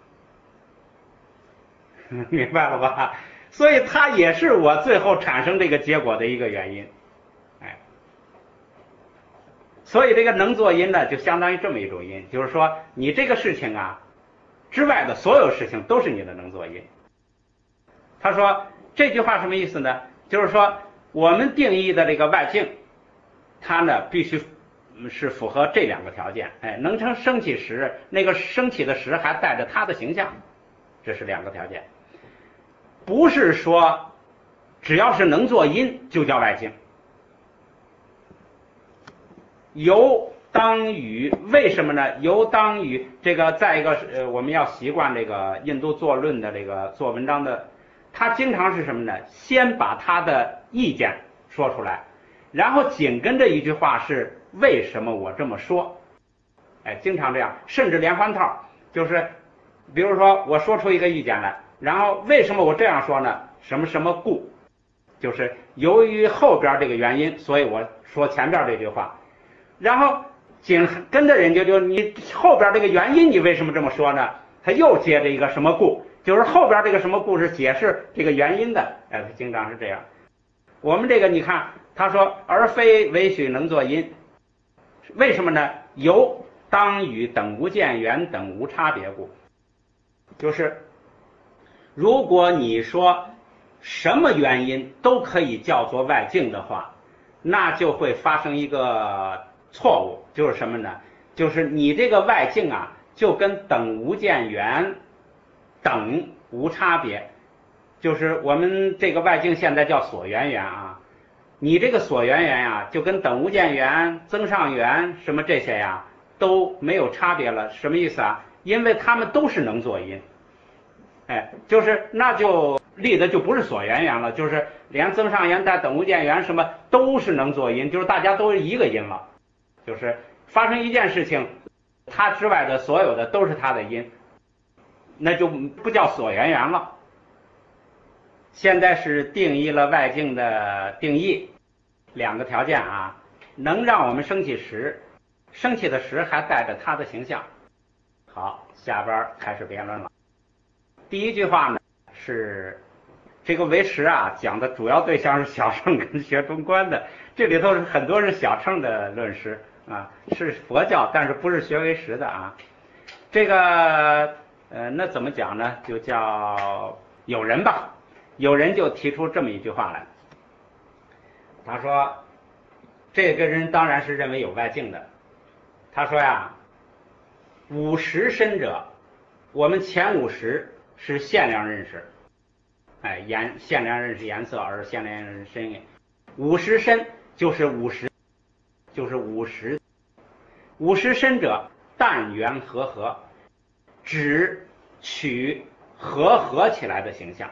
A: 子。明白了吧？所以它也是我最后产生这个结果的一个原因。哎，所以这个能作因呢，就相当于这么一种因，就是说你这个事情啊之外的所有事情都是你的能作因。他说这句话什么意思呢？就是说我们定义的这个外境，它呢必须是符合这两个条件。哎，能成升起时，那个升起的时还带着它的形象，这是两个条件。不是说只要是能作因就叫外境。由当于为什么呢？由当于这个，再一个我们要习惯这个印度作论的这个做文章的，他经常是什么呢？先把他的意见说出来，然后紧跟着一句话是为什么我这么说。哎，经常这样，甚至连环套，就是比如说我说出一个意见来，然后为什么我这样说呢？什么什么故，就是由于后边这个原因，所以我说前边这句话，然后紧跟着人家就你后边这个原因，你为什么这么说呢？他又接着一个什么故，就是后边这个什么故是解释这个原因的。哎，经常是这样。我们这个你看，他说而非唯许能作因，为什么呢？由当与等无间缘等无差别故，就是如果你说什么原因都可以叫做外境的话，那就会发生一个错误，就是什么呢？就是你这个外境啊，就跟等无间缘等无差别，就是我们这个外境现在叫所缘缘啊，你这个所缘缘啊，就跟等无间缘、增上缘什么这些呀都没有差别了。什么意思啊？因为他们都是能作因。哎，就是那就立的就不是所缘缘了，就是连增上缘带等无间缘什么都是能作因，就是大家都是一个因了，就是发生一件事情，它之外的所有的都是它的因，那就不叫所缘缘了。现在是定义了外境的定义，两个条件啊，能让我们升起时，升起的时还带着它的形象。好，下边开始辩论了。第一句话呢是这个唯识啊，讲的主要对象是小乘跟学中观的，这里头是很多是小乘的论师啊，是佛教，但是不是学唯识的啊。这个那怎么讲呢？就叫有人吧，有人就提出这么一句话来，他说这个人当然是认为有外境的，他说呀，50身者，我们前50是限量认识，哎，限量认识颜色，而限量认识身也。50身就是50，就是50身者， 但圆和合，只取合起来的形象。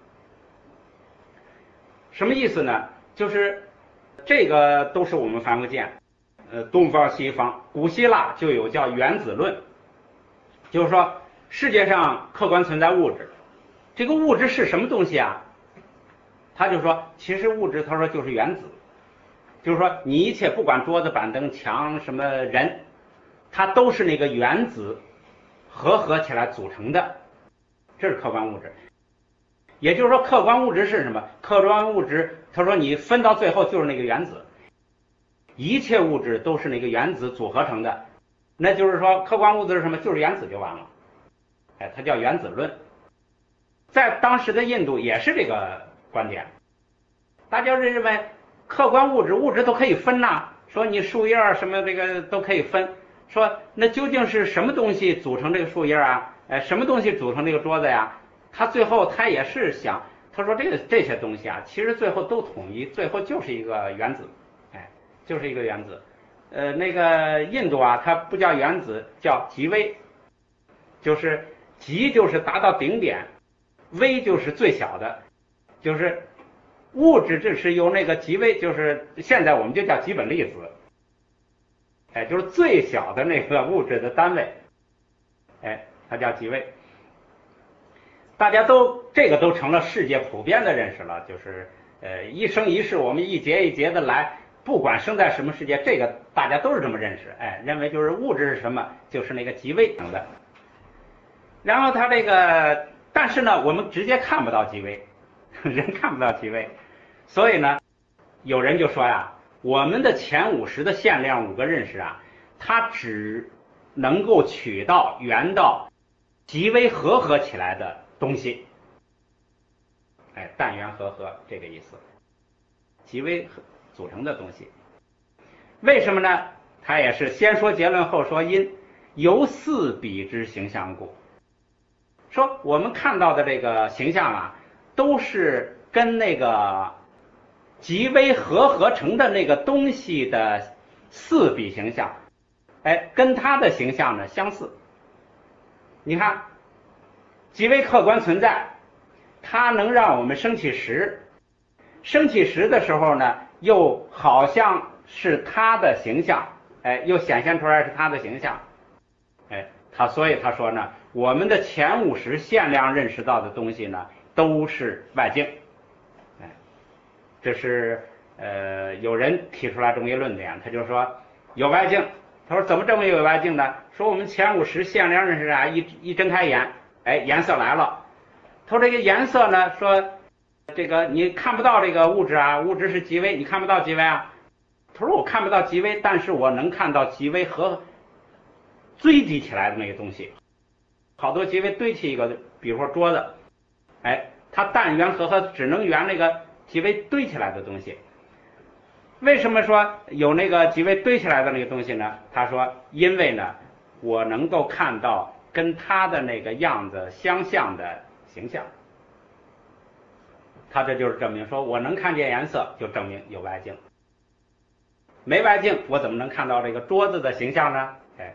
A: 什么意思呢？就是这个都是我们看不见，东方西方，古希腊就有叫原子论，就是说世界上客观存在物质，这个物质是什么东西啊？他就说，其实物质，他说就是原子，就是说你一切不管桌子、板凳、墙什么人，它都是那个原子合起来组成的，这是客观物质。也就是说，客观物质是什么？客观物质，他说你分到最后就是那个原子，一切物质都是那个原子组合成的，那就是说客观物质是什么？就是原子就完了。哎，它叫原子论。在当时的印度也是这个观点，大家认为客观物质都可以分呐，说你树叶什么这个都可以分，说那究竟是什么东西组成这个树叶啊？什么东西组成这个桌子呀？他最后他也是想，他说这些东西啊，其实最后都统一，最后就是一个原子，哎，就是一个原子。那个印度啊，它不叫原子，叫极微，就是极就是达到顶点，微就是最小的，就是物质这是由那个极微，就是现在我们就叫基本粒子，哎，就是最小的那个物质的单位，哎，它叫极微。大家这个都成了世界普遍的认识了，就是一生一世我们一节一节的来，不管生在什么世界，这个大家都是这么认识，哎，认为就是物质是什么，就是那个极微成的。然后它这个，但是呢，我们直接看不到极微，人看不到极微，所以呢，有人就说呀，我们的前50的限量5个认识啊，它只能够取到圆到极微合起来的东西，哎，但圆合这个意思，极微组成的东西。为什么呢？他也是先说结论后说因，由似比之形象故。说我们看到的这个形象啊，都是跟那个极微合成的那个东西的似比形象，哎，跟它的形象呢相似。你看，极微客观存在，它能让我们生起实，生起实的时候呢，又好像是它的形象，哎，又显现出来是它的形象，哎，所以他说呢，我们的前50限量认识到的东西呢，都是外境，哎，这是有人提出来这么一个论点，他就说有外境，他说怎么这么有外境呢？说我们前50限量认识啊，一睁开眼，哎，颜色来了。他说这个颜色呢，说这个你看不到这个物质啊，物质是极微，你看不到极微啊。他说我看不到极微，但是我能看到极微和堆积起来的那个东西，好多极微堆起一个，比如说桌子，哎，它但圆合只能圆那个极微堆起来的东西。为什么说有那个极微堆起来的那个东西呢？他说因为呢，我能够看到跟它的那个样子相像的形象。他这就是证明说我能看见颜色，就证明有外境。没外境，我怎么能看到这个桌子的形象呢？哎，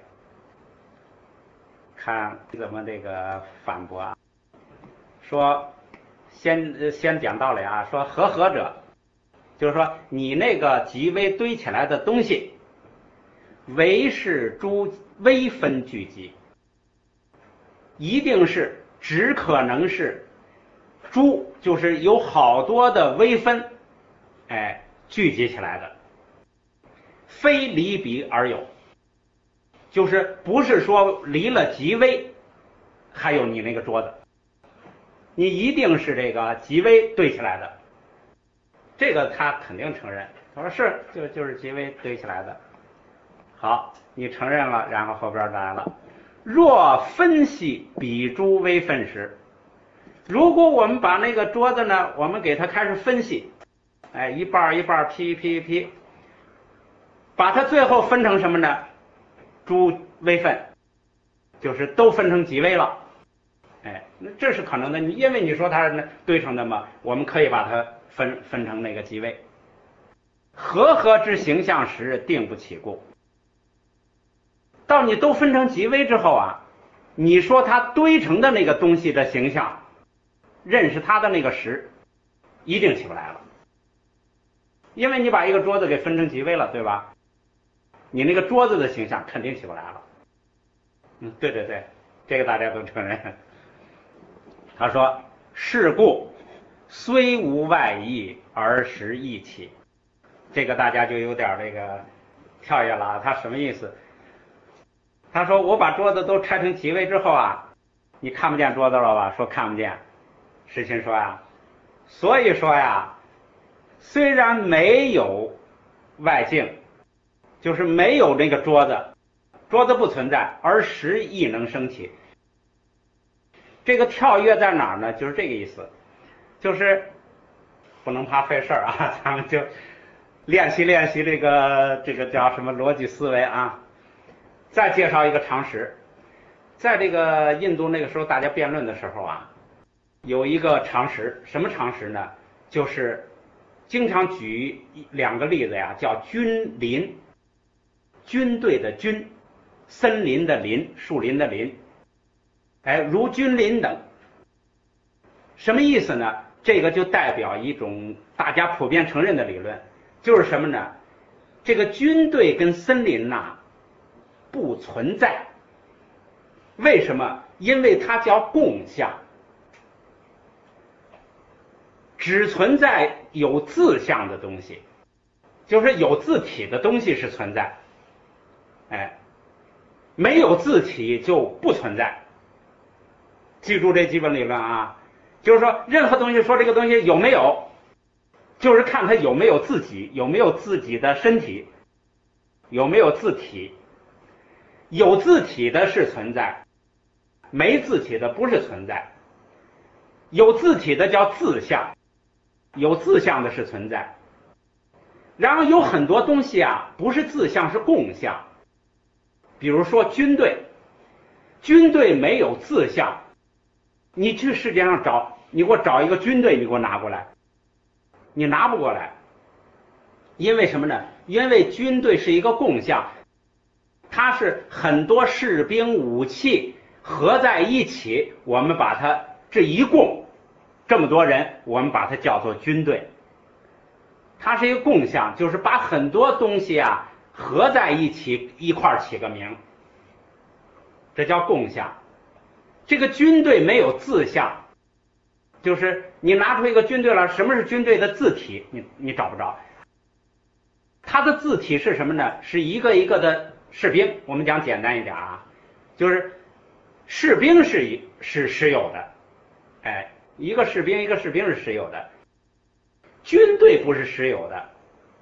A: 看怎么这个反驳啊？说先讲道理啊，说合者，就是说你那个极微堆起来的东西，唯是诸微分聚集，一定是只可能是诸，就是有好多的微分，哎，聚集起来的，非离彼而有，就是不是说离了极微，还有你那个桌子，你一定是这个极微堆起来的，这个他肯定承认。他说是，就是极微堆起来的。好，你承认了，然后后边来了，若分析彼诸微分时，如果我们把那个桌子呢，我们给它开始分析，哎，一半一半劈，把它最后分成什么呢？诸微分，就是都分成极微了。哎，那这是可能的，因为你说它是堆成的嘛，我们可以把它分成那个极微。合之形象时定不起故。 到你都分成几维之后啊，你说它堆成的那个东西的形象，认识它的那个实，一定起不来了。因为你把一个桌子给分成几维了，对吧？你那个桌子的形象肯定起不来了。对对对，这个大家都承认。他说是故虽无外意而实意起，这个大家就有点这个跳跃了。他什么意思？他说我把桌子都拆成几维之后啊，你看不见桌子了吧？说看不见。世亲说呀，所以说呀，虽然没有外境，就是没有那个桌子，桌子不存在，而实亦能生起。这个跳跃在哪儿呢？就是这个意思，就是不能怕费事儿啊，咱们就练习练习这个叫什么逻辑思维啊。再介绍一个常识，在这个印度那个时候大家辩论的时候啊，有一个常识，什么常识呢？就是经常举两个例子呀，叫军林，军队的军，森林的林，树林的林，如君临等。什么意思呢？这个就代表一种大家普遍承认的理论，就是什么呢？这个军队跟森林呐，不存在。为什么？因为它叫共相，只存在有自相的东西，就是有自体的东西是存在，没有自体就不存在。记住这基本理论啊，就是说任何东西说这个东西有没有，就是看它有没有自己，有没有自己的身体，有没有自体。有自体的是存在，没自体的不是存在。有自体的叫自相，有自相的是存在。然后有很多东西啊，不是自相是共相。比如说军队，军队没有自相，你去世界上找，你给我找一个军队，你给我拿过来，你拿不过来。因为什么呢？因为军队是一个共相，它是很多士兵武器合在一起，我们把它这一共这么多人，我们把它叫做军队。它是一个共相，就是把很多东西啊合在一起一块起个名，这叫共相。这个军队没有自相，就是你拿出一个军队来，什么是军队的字体？你找不着。它的字体是什么呢？是一个一个的士兵。我们讲简单一点啊，就是士兵是实有的，一个士兵一个士兵是实有的，军队不是实有的。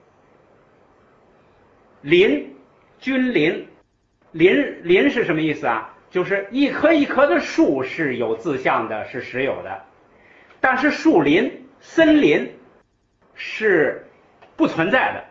A: 林，军林，林是什么意思啊？就是一棵一棵的树是有自相的，是实有的，但是树林、森林是不存在的。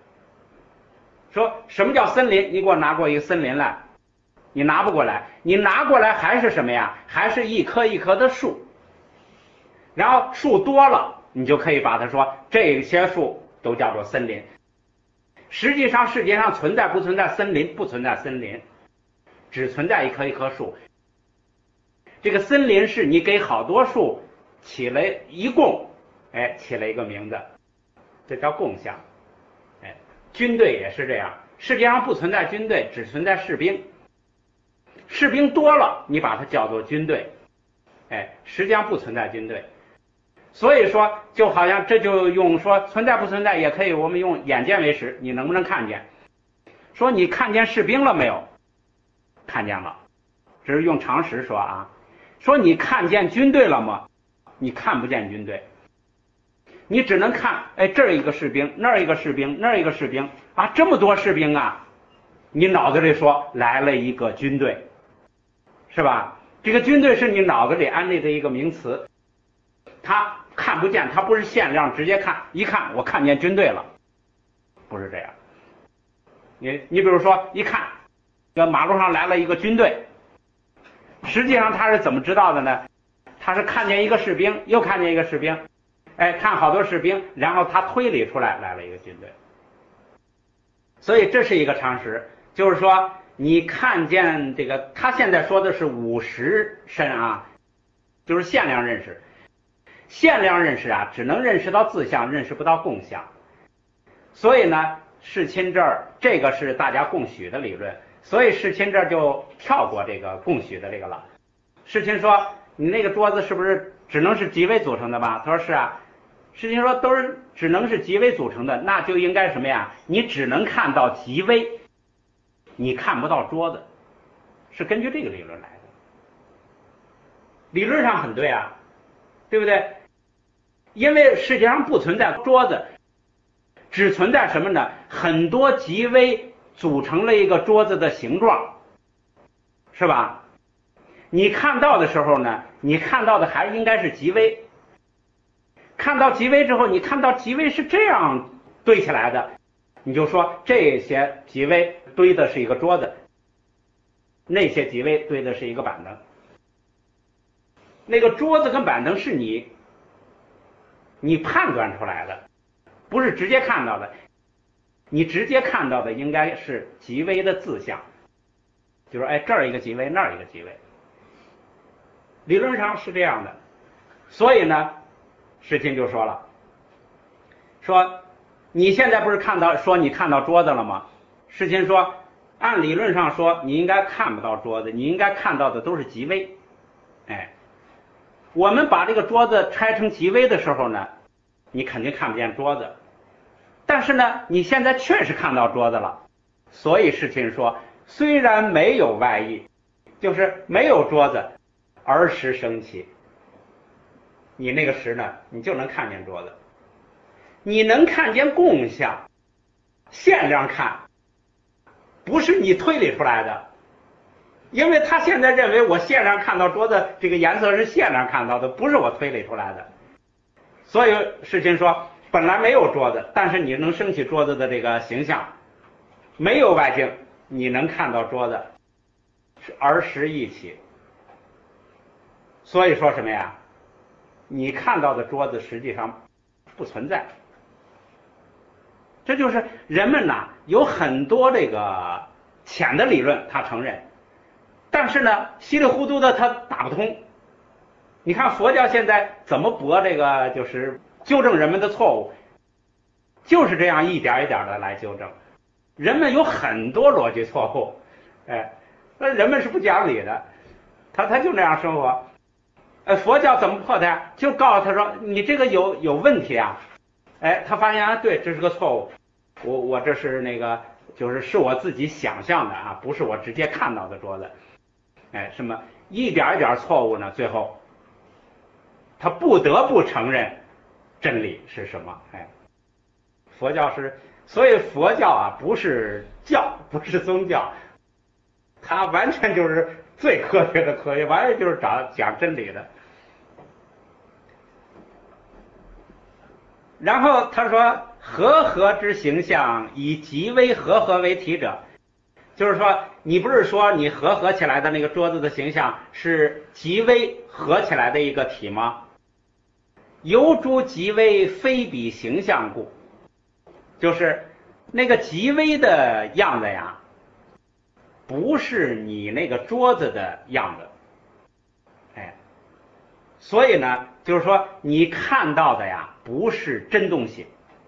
A: 说什么叫森林？你给我拿过一个森林来，你拿不过来，你拿过来还是什么呀？还是一棵一棵的树。然后树多了，你就可以把它说这些树都叫做森林。实际上世界上存在不存在森林？不存在森林，只存在一棵一棵树。这个森林是你给好多树起了一共，起了一个名字，这叫共相。军队也是这样，世界上不存在军队，只存在士兵。士兵多了，你把它叫做军队，实际上不存在军队。所以说，就好像这就用说存在不存在，也可以我们用眼见为实，你能不能看见？说你看见士兵了没有？看见了，这是用常识说啊。说你看见军队了吗？你看不见军队。你只能看，这儿一个士兵，那儿一个士兵，那儿一个士兵啊，这么多士兵啊，你脑子里说来了一个军队，是吧？这个军队是你脑子里安立的一个名词，他看不见，他不是限量直接看，一看我看见军队了，不是这样。你比如说一看这马路上来了一个军队，实际上他是怎么知道的呢？他是看见一个士兵，又看见一个士兵，看好多士兵，然后他推理出来来了一个军队。所以这是一个常识，就是说你看见这个，他现在说的是50身啊，就是限量认识。限量认识啊，只能认识到自相，认识不到共相。所以呢，世亲这儿这个是大家共许的理论，所以世亲这儿就跳过这个共许的这个了。世亲说：“你那个桌子是不是只能是极微组成的吧？”他说：“是啊。”世亲说：“都是只能是极微组成的，那就应该什么呀？你只能看到极微，你看不到桌子，是根据这个理论来的。理论上很对啊，对不对？因为世界上不存在桌子，只存在什么呢？很多极微组成了一个桌子的形状，是吧？你看到的时候呢，你看到的还应该是极微。看到极微之后，你看到极微是这样堆起来的，你就说这些极微堆的是一个桌子，那些极微堆的是一个板凳。那个桌子跟板凳是你判断出来的，不是直接看到的。你直接看到的应该是极微的自相，就是哎这儿一个极微，那儿一个极微。理论上是这样的，所以呢，世亲就说了，说你现在不是说你看到桌子了吗？世亲说，按理论上说你应该看不到桌子，你应该看到的都是极微。哎，我们把这个桌子拆成极微的时候呢，你肯定看不见桌子。但是呢，你现在确实看到桌子了，所以世亲说，虽然没有外意，就是没有桌子，而时生起。你那个时呢，你就能看见桌子，你能看见共相，限量看，不是你推理出来的。因为他现在认为我限量看到桌子这个颜色是限量看到的，不是我推理出来的。所以世亲说，本来没有桌子，但是你能升起桌子的这个形象，没有外境，你能看到桌子，是儿时一起。所以说什么呀？你看到的桌子实际上不存在。这就是人们呐有很多这个浅的理论他承认，但是呢稀里糊涂的他打不通。你看佛教现在怎么驳这个，就是纠正人们的错误，就是这样一点一点的来纠正。人们有很多逻辑错误，哎，那人们是不讲理的，他就那样生活。佛教怎么破它？就告诉他说你这个有问题啊。哎，他发现啊，对，这是个错误，我这是那个是我自己想象的啊，不是我直接看到的桌子。哎，什么一点一点错误呢？最后他不得不承认真理是什么。哎，佛教是，所以佛教啊不是教，不是宗教，它完全就是最科学的科学，完全就是讲真理的。然后他说，和之形象以极微和为体者，就是说你不是说你合起来的那个桌子的形象是极微合起来的一个体吗？由诸极微非彼形象故，就是那个极微的样子呀，不是你那个桌子的样子。哎，所以呢，就是说你看到的呀，不是真东西。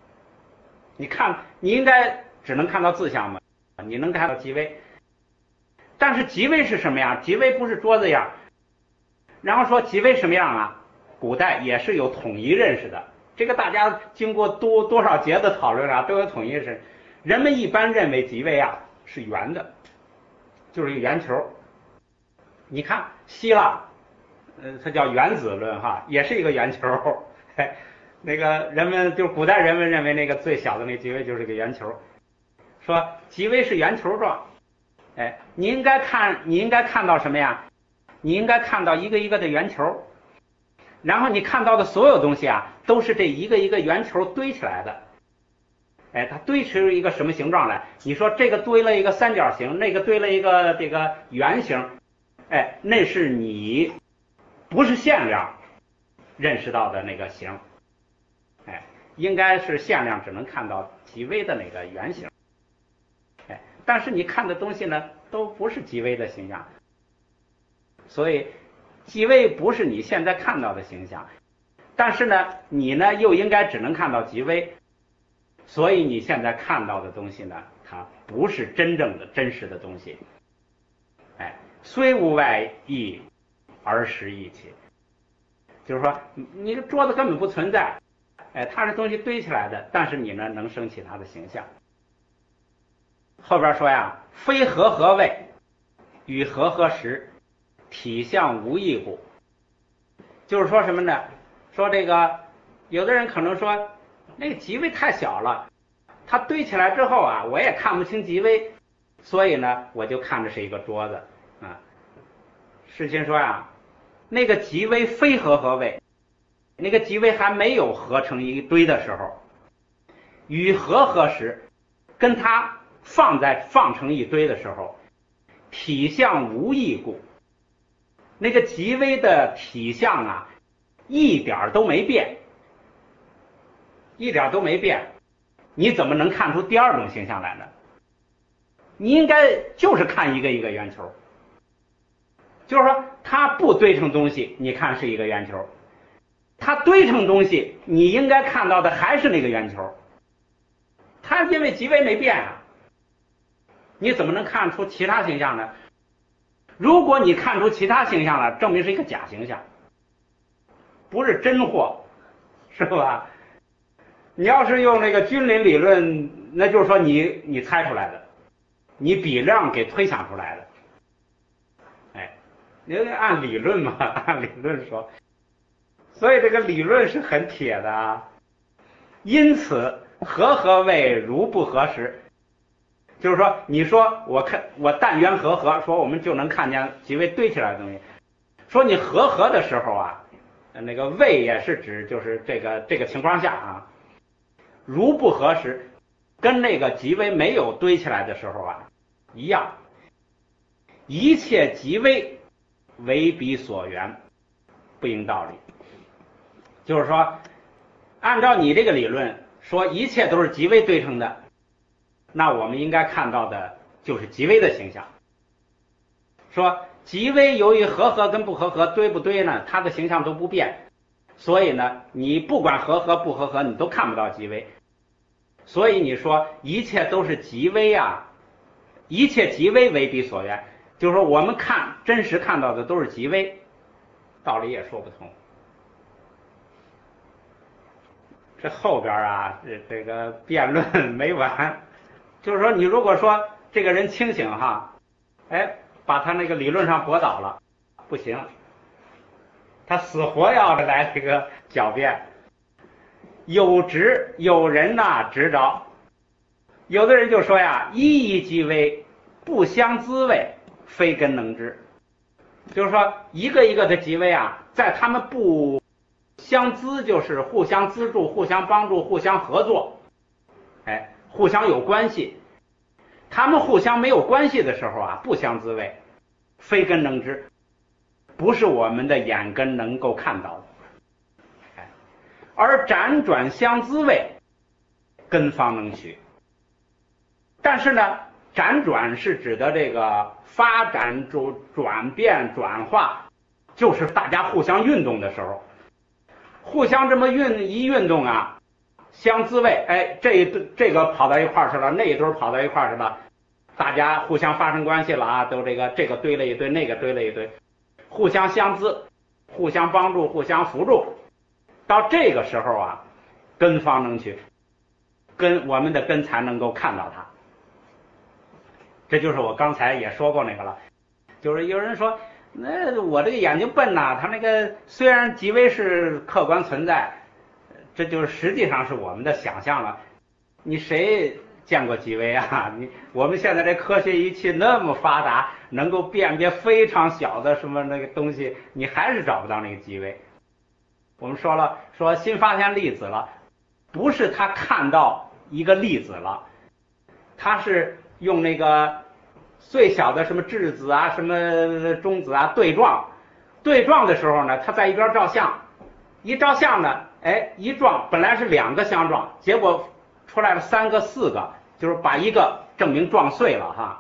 A: 你应该只能看到自相嘛，你能看到极微。但是极微是什么样？极微不是桌子样。然后说极微什么样啊？古代也是有统一认识的，这个大家经过多少节的讨论啊，都有统一认识。人们一般认为极微啊是圆的，就是一个圆球。你看希腊，它叫原子论哈，也是一个圆球。那个人们就古代人们认为那个最小的那极微就是个圆球，说极微是圆球状。哎，你应该看到什么呀？你应该看到一个一个的圆球，然后你看到的所有东西啊，都是这一个一个圆球堆起来的。哎，它堆出一个什么形状来？你说这个堆了一个三角形，那个堆了一个这个圆形，哎，那是你不是限量认识到的那个形。哎，应该是限量只能看到极微的那个圆形。哎，但是你看的东西呢， 都不是极微的形象。所以极微不是你现在看到的形象，但是呢你呢又应该只能看到极微，所以你现在看到的东西呢，它不是真正的真实的东西。虽无外意而实义起，就是说你这桌子根本不存在，它是东西堆起来的，但是你呢能生起它的形象。后边说呀，非和合位，与和合实，体相无异故。就是说什么呢？说这个有的人可能说那个极微太小了，它堆起来之后啊，我也看不清极微，所以呢我就看着是一个桌子啊。世亲说呀，那个极微非和合位，那个极微还没有合成一堆的时候，与和合时，跟它放成一堆的时候，体相无异故。那个极微的体相啊，一点都没变，一点都没变，你怎么能看出第二种形象来呢？你应该就是看一个一个圆球，就是说它不堆成东西，你看是一个圆球，它堆成东西，你应该看到的还是那个圆球。它因为极微没变啊，你怎么能看出其他形象呢？如果你看出其他形象了，证明是一个假形象，不是真货，是吧？你要是用那个均匀理论，那就是说你猜出来的，你比量给推想出来的。你按理论嘛，按理论说，所以这个理论是很铁的啊。因此和合位如不合时，就是说你说我但愿和合，说我们就能看见极微堆起来的东西。说你和合的时候啊，那个位也是指就是这个情况下啊，如不合时，跟那个极微没有堆起来的时候啊一样。一切极微为彼所缘，不应道理。就是说按照你这个理论说一切都是极微堆成的，那我们应该看到的就是极微的形象。说极微由于和合跟不和合堆不堆呢，它的形象都不变，所以呢你不管和合不和合你都看不到极微。所以你说一切都是极微啊，一切极微为彼所缘，就是说我们真实看到的都是极微，道理也说不通。这后边啊这个辩论没完，就是说你如果说这个人清醒哈，把他那个理论上驳倒了，不行，他死活要来这个狡辩。有人呐执着，有的人就说呀，一极微不相滋味，非根能知。就是说一个一个的极微啊，在他们不相资，就是互相资助、互相帮助、互相合作，互相有关系。他们互相没有关系的时候啊，不相滋味，非根能知，不是我们的眼根能够看到的。而辗转相滋味，根方能取。但是呢，辗转是指的这个发展、转变、转化，就是大家互相运动的时候，互相这么运动啊，相滋味，这个跑到一块儿去了，那一堆跑到一块儿去了，大家互相发生关系了啊，都这个堆了一堆，那个堆了一堆，互相相滋，互相帮助，互相扶助。到这个时候啊，根方能取，我们的根才能够看到它。这就是我刚才也说过那个了，就是有人说那我这个眼睛笨呐，他那个虽然极微是客观存在，这就是实际上是我们的想象了。你谁见过极微啊？我们现在这科学仪器那么发达，能够辨别非常小的什么那个东西，你还是找不到那个极微。我们说了，说新发现粒子了，不是他看到一个粒子了，他是用那个最小的什么质子啊、什么中子啊对撞的时候呢，他在一边照相，一照相呢，一撞本来是2个相撞，结果出来了3个4个，就是把一个证明撞碎了哈，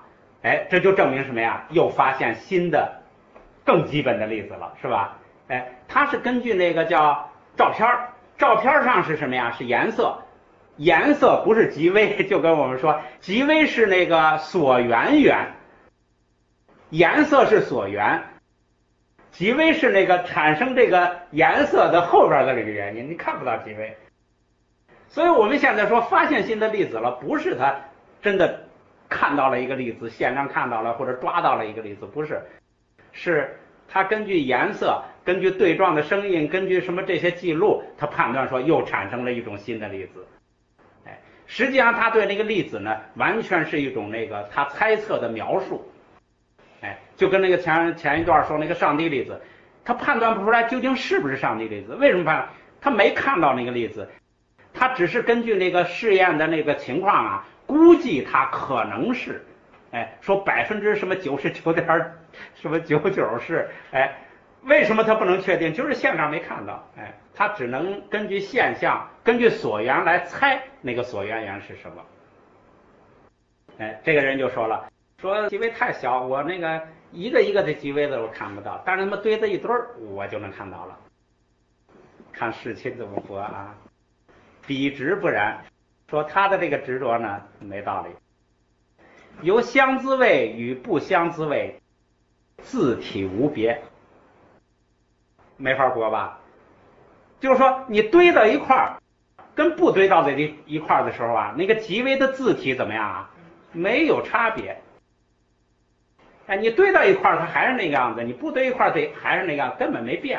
A: 哎，这就证明什么呀？又发现新的更基本的例子了，是吧？哎，它是根据那个叫照片，照片上是什么呀？是颜色，颜色不是极微，就跟我们说极微是那个所缘源，颜色是所缘，极微是那个产生这个颜色的后边的这个原因，你看不到极微。所以我们现在说发现新的粒子了，不是他真的看到了一个粒子，现场看到了或者抓到了一个粒子，不是，是他根据颜色，根据对撞的声音，根据什么这些记录，他判断说又产生了一种新的粒子。哎，实际上他对那个粒子呢，完全是一种那个他猜测的描述。哎，就跟那个前一段说那个上帝粒子，他判断不出来究竟是不是上帝粒子，为什么判断？他没看到那个粒子。他只是根据那个试验的那个情况啊，估计它可能是，哎，说什么99点什么99是，哎，为什么他不能确定？就是现场没看到，哎，他只能根据现象，根据所缘来猜那个所缘源是什么。哎，这个人就说了，说极微太小，我那个一个一个的极微的我看不到，但是他们堆在一堆儿，我就能看到了。看世亲怎么说啊？彼执不然，说他的这个执着呢没道理。由相滋味与不相滋味，自体无别，没法过吧？就是说你堆到一块儿，跟不堆到在一块儿的时候啊，那个极微的字体怎么样啊？没有差别。哎，你堆到一块儿，它还是那个样子；你不堆一块儿，它还是那个样子，根本没变。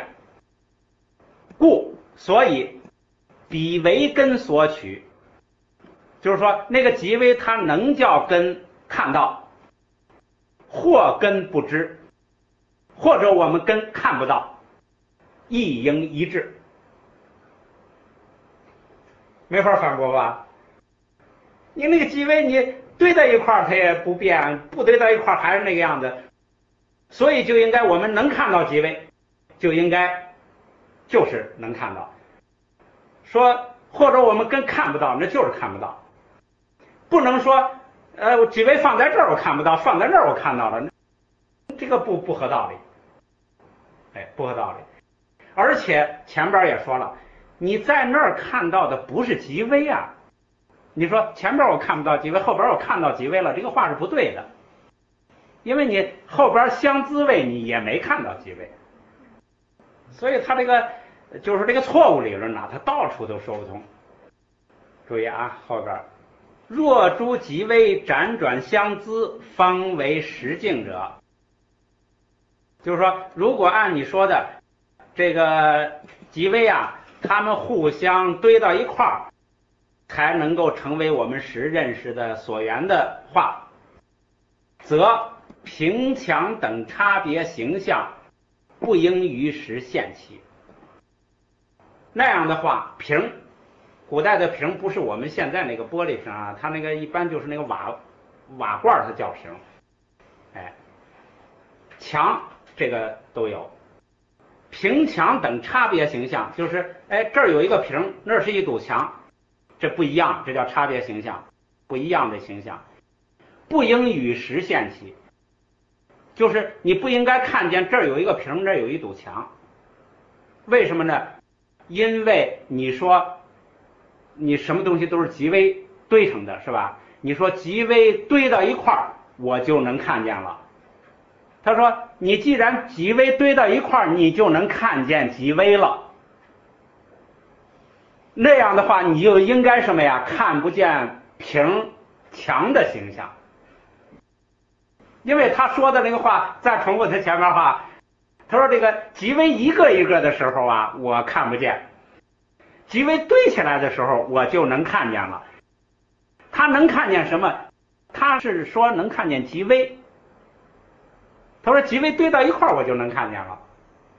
A: 所以彼为根所取，就是说那个极微它能叫根看到，或根不知，或者我们根看不到，一应一致，没法反驳吧？你那个极微你堆在一块儿它也不变，不堆在一块儿还是那个样子，所以就应该我们能看到极微，就应该就是能看到。说或者我们根看不到，那就是看不到，不能说极微放在这儿我看不到，放在这儿我看到了，这个不合道理，哎，不合道理。而且前边也说了，你在那儿看到的不是极微啊，你说前边我看不到极微，后边我看到极微了，这个话是不对的，因为你后边相滋味你也没看到极微，所以他这个就是这个错误理论呐，他到处都说不通。注意啊，后边若诸极微辗转相滋，方为实境者。就是说，如果按你说的这个极微啊，它们互相堆到一块儿，才能够成为我们实认识的所缘的话，则平强等差别形象不应于实现起。那样的话，瓶，古代的瓶不是我们现在那个玻璃瓶啊，它那个一般就是那个瓦罐，它叫瓶。哎，墙这个都有，瓶墙等差别形象，就是哎这儿有一个瓶，那是一堵墙，这不一样，这叫差别形象，不一样的形象，不应与实现起，就是你不应该看见这儿有一个瓶，这儿有一堵墙。为什么呢？因为你说你什么东西都是极微堆成的，是吧？你说极微堆到一块儿，我就能看见了。他说你既然极微堆到一块儿，你就能看见极微了。那样的话，你就应该什么呀？看不见瓶墙的形象。因为他说的那个话，再重复他前面话，他说这个极微一个一个的时候啊，我看不见；极微堆起来的时候，我就能看见了。他能看见什么？他是说能看见极微。他说极微堆到一块儿，我就能看见了。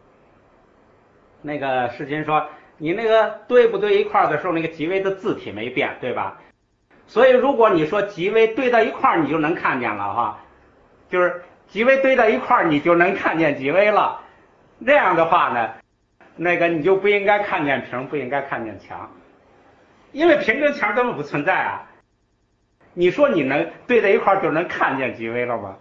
A: 那个世亲说，你那个堆不堆一块儿的时候，那个极微的字体没变，对吧？所以如果你说极微堆到一块儿，你就能看见了哈，就是极微堆到一块儿，你就能看见极微了。这样的话呢，那个你就不应该看见瓶，不应该看见墙，因为瓶跟墙根本不存在啊。 你说你能对在一块儿就能看见极微了吗？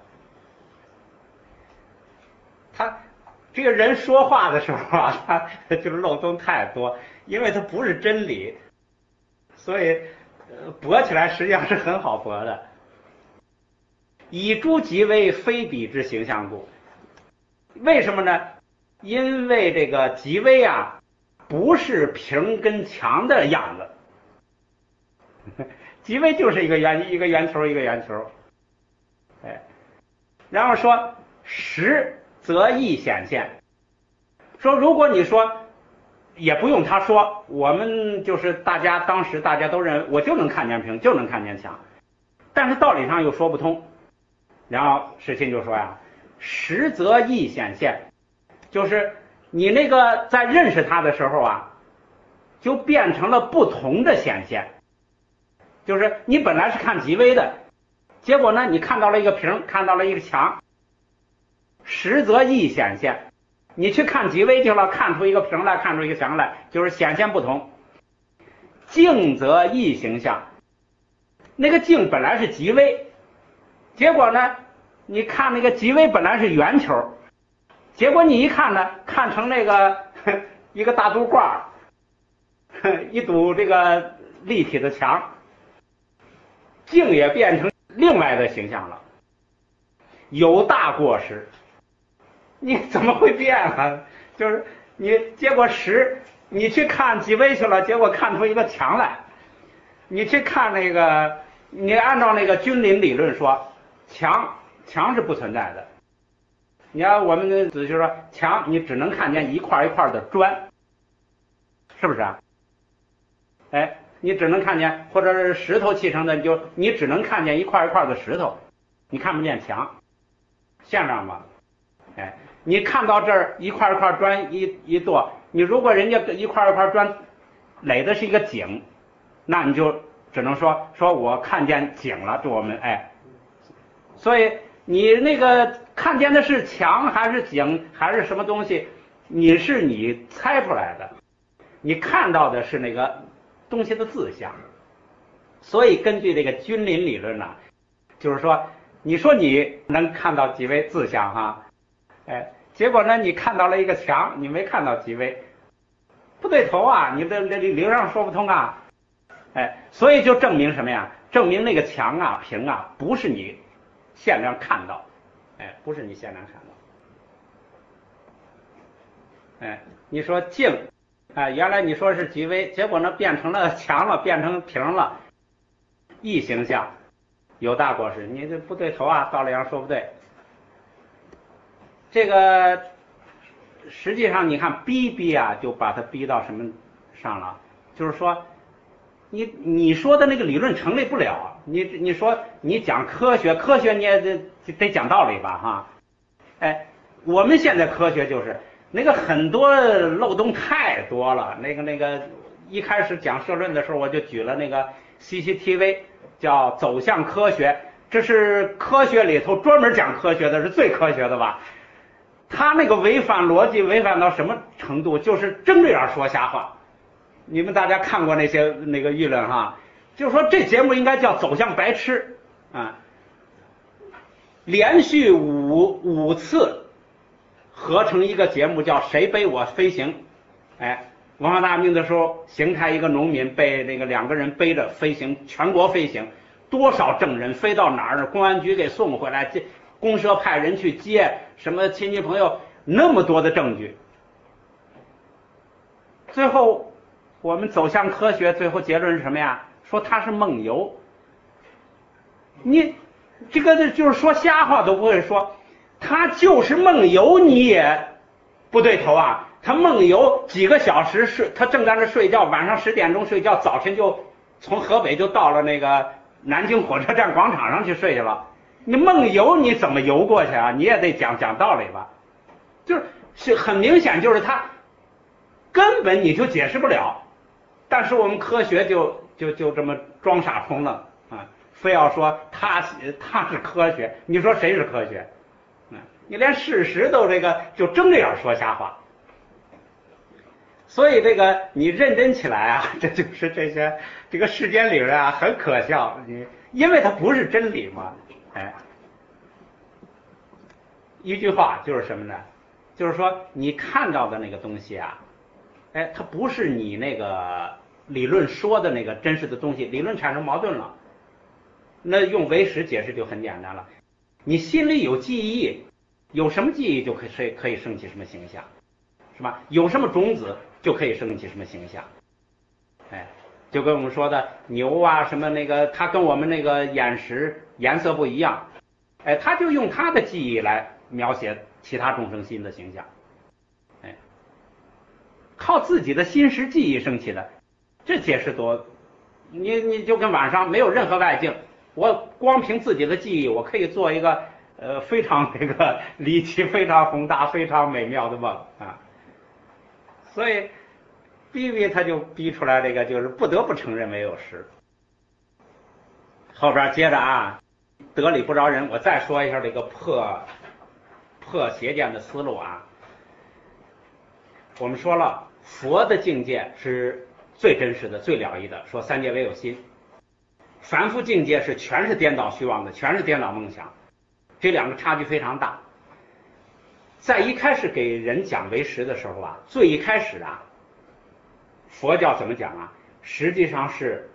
A: 他这个人说话的时候啊，他就是漏洞太多，因为他不是真理，所以驳起来实际上是很好驳的。以诸极微，非彼之形象故。为什么呢？因为这个极微啊，不是平跟墙的样子，极微就是一个圆球一个圆球，哎，然后说实则易显现，说如果你说也不用他说，我们就是当时大家都认为我就能看见平，就能看见墙，但是道理上又说不通。然后世亲就说呀，实则易显现，就是你那个在认识它的时候啊，就变成了不同的显现。就是你本来是看极微的，结果呢，你看到了一个屏，看到了一个墙，实则易显现。你去看极微去了，看出一个屏来，看出一个墙来，就是显现不同。静则易形象，那个静本来是极微，结果呢，你看那个极微本来是圆球，结果你一看呢，看成那个一个大独罐，一堵这个立体的墙，静也变成另外的形象了，有大过失。你怎么会变啊？就是你结果实，你去看极微去了，结果看出一个墙来。你去看那个，你按照那个君临理论说，墙是不存在的。你要我们的子就说墙，你只能看见一块一块的砖，是不是啊？哎，你只能看见，或者是石头砌成的，你只能看见一块一块的石头，你看不见墙，像这样吧？哎，你看到这儿一块一块砖一垛，你如果人家一块一块砖垒的是一个井，那你就只能说我看见井了，就我们哎，所以你那个看见的是墙还是井还是什么东西，你猜出来的，你看到的是那个东西的自相。所以根据这个君临理论呢，就是说，你说你能看到极微自相哈，哎，结果呢你看到了一个墙，你没看到极微，不对头啊，你这理论上说不通啊，哎，所以就证明什么呀？证明那个墙啊屏啊不是你现量看到，哎，不是你现量看到，哎，你说静，哎，原来你说是极微，结果呢变成了墙了，变成屏了，异形象，有大过失，你这不对头啊，道理上说不对。这个实际上你看逼啊，就把它逼到什么上了？就是说，你说的那个理论成立不了。你说你讲科学你也得讲道理吧，哈。哎，我们现在科学就是那个很多漏洞太多了。那个一开始讲社论的时候，我就举了那个 CCTV 叫走向科学，这是科学里头专门讲科学的，是最科学的吧。他那个违反逻辑违反到什么程度？就是睁着眼说瞎话。你们大家看过那些那个议论哈，就是说这节目应该叫走向白痴啊。连续五次合成一个节目叫谁背我飞行，哎，文化大革命的时候，邢台一个农民被那个2个人背着飞行，全国飞行，多少证人飞到哪儿，公安局给送回来，公社派人去接，什么亲戚朋友，那么多的证据。最后我们走向科学，最后结论是什么呀？说他是梦游。你这个就是说瞎话都不会说，他就是梦游，你也不对头啊。他梦游几个小时睡，他正在那睡觉，晚上10点钟睡觉，早晨就从河北就到了那个南京火车站广场上去睡去了。你梦游你怎么游过去啊？你也得讲道理吧。就是很明显，就是他根本你就解释不了。但是我们科学就这么装傻充愣啊，非要说他是科学。你说谁是科学？你连事实都这个就睁着眼说瞎话。所以这个你认真起来啊，这就是这个世间理论啊，很可笑。你因为它不是真理嘛。哎，一句话就是什么呢？就是说你看到的那个东西啊，哎，它不是你那个理论说的那个真实的东西，理论产生矛盾了。那用唯识解释就很简单了，你心里有记忆，有什么记忆就可以升起什么形象，是吧？有什么种子就可以升起什么形象。哎，就跟我们说的牛啊什么那个，它跟我们那个眼识颜色不一样，哎，他就用他的记忆来描写其他众生心的形象，哎，靠自己的心识记忆升起的，这解释多，你就跟晚上没有任何外境，我光凭自己的记忆，我可以做一个非常这个离奇、非常宏大、非常美妙的梦啊，所以逼他就逼出来这个，就是不得不承认没有实。后边接着啊，得理不饶人，我再说一下这个破邪见的思路啊。我们说了，佛的境界是最真实的、最了义的，说三界唯有心。凡夫境界是全是颠倒虚妄的，全是颠倒梦想，这两个差距非常大。在一开始给人讲唯识的时候啊，最一开始啊，佛教怎么讲啊？实际上是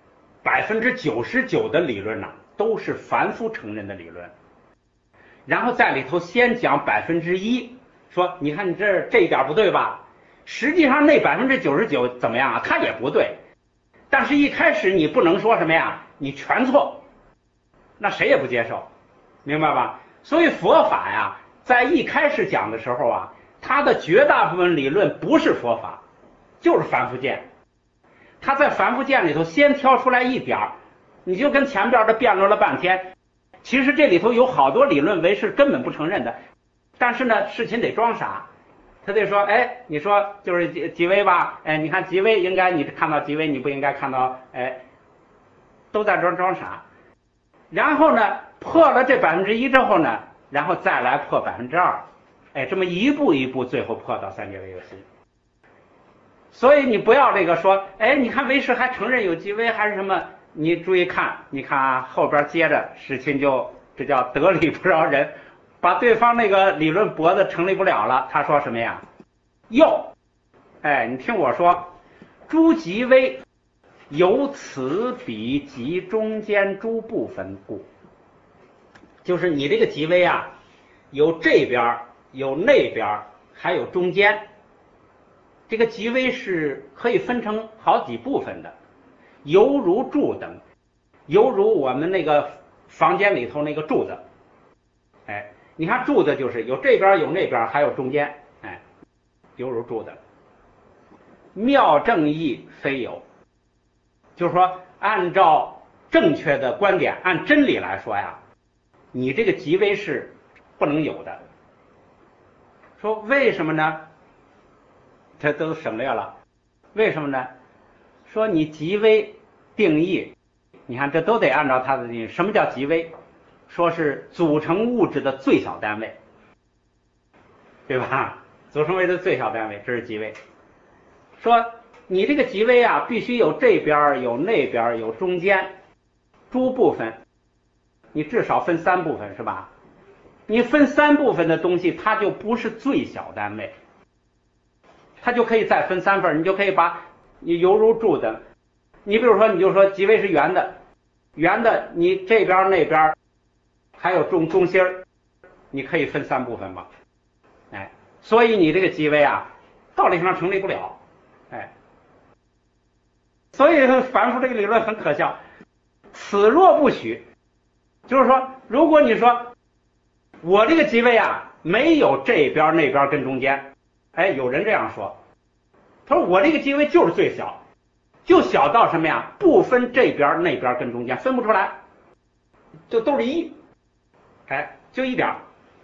A: 99%的理论呐，都是凡夫承认的理论，然后在里头先讲1%，说你看你这一点不对吧？实际上那99%怎么样啊？它也不对，但是一开始你不能说什么呀，你全错，那谁也不接受，明白吧？所以佛法呀，在一开始讲的时候啊，它的绝大部分理论不是佛法，就是凡夫见。他在凡夫见里头先挑出来一点，你就跟前边的辩论了半天，其实这里头有好多理论唯识根本不承认的，但是呢，世亲得装傻，他得说，哎，你说就是极微吧，哎，你看极微应该你看到极微，你不应该看到，哎，都在装傻。然后呢，破了这1%之后呢，然后再来破2%，哎，这么一步一步，最后破到三界唯有心。所以你不要这个说，哎，你看唯识还承认有极微还是什么？你注意看，你看啊，后边接着世亲就这叫得理不饶人，把对方那个理论驳的成立不了了。他说什么呀？又，哎，你听我说，诸极微由此比及中间诸部分故，就是你这个极微啊，有这边有那边还有中间。这个极微是可以分成好几部分的，犹如柱等，犹如我们那个房间里头那个柱子，哎，你看柱子就是有这边有那边还有中间，哎，犹如柱子。妙正义非有，就是说按照正确的观点，按真理来说呀，你这个极微是不能有的。说为什么呢？这都省略了，为什么呢？说你极微定义，你看这都得按照它的定义。什么叫极微？说是组成物质的最小单位，对吧？组成物质的最小单位，这是极微。说你这个极微啊，必须有这边有那边有中间诸部分，你至少分3部分是吧？你分3部分的东西，它就不是最小单位。它就可以再分3份，你就可以把你犹如柱的，你比如说你就说极微是圆的，圆的你这边那边还有中心儿，你可以分3部分吧，哎，所以你这个极微啊，道理上成立不了，哎，所以凡夫这个理论很可笑，此若不许，就是说如果你说我这个极微啊没有这边那边跟中间。哎，有人这样说，他说我这个极微就是最小，就小到什么呀？不分这边那边跟中间，分不出来，就都是一，哎，就一点。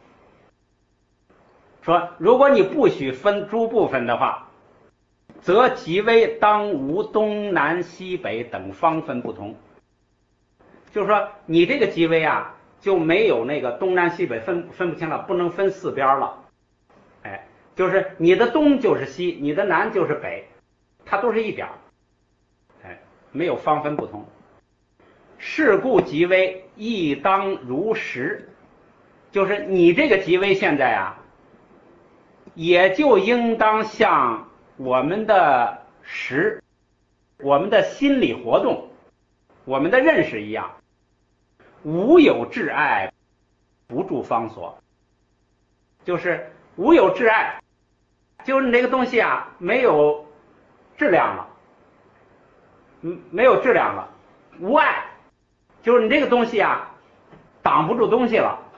A: 说如果你不许分诸部分的话，则极微当无东南西北等方分不同。就是说你这个极微啊，就没有那个东南西北分不清了，不能分4边了，哎。就是你的东就是西，你的南就是北，它都是一点，哎，没有方分不同。 是故即微，亦当如实。就是你这个即微现在啊，也就应当像我们的识、我们的心理活动、我们的认识一样，无有挚爱，不住方所。就是无有挚爱，就是你这个东西啊，没有质量了，没有质量了。无爱，就是你这个东西啊，挡不住东西了。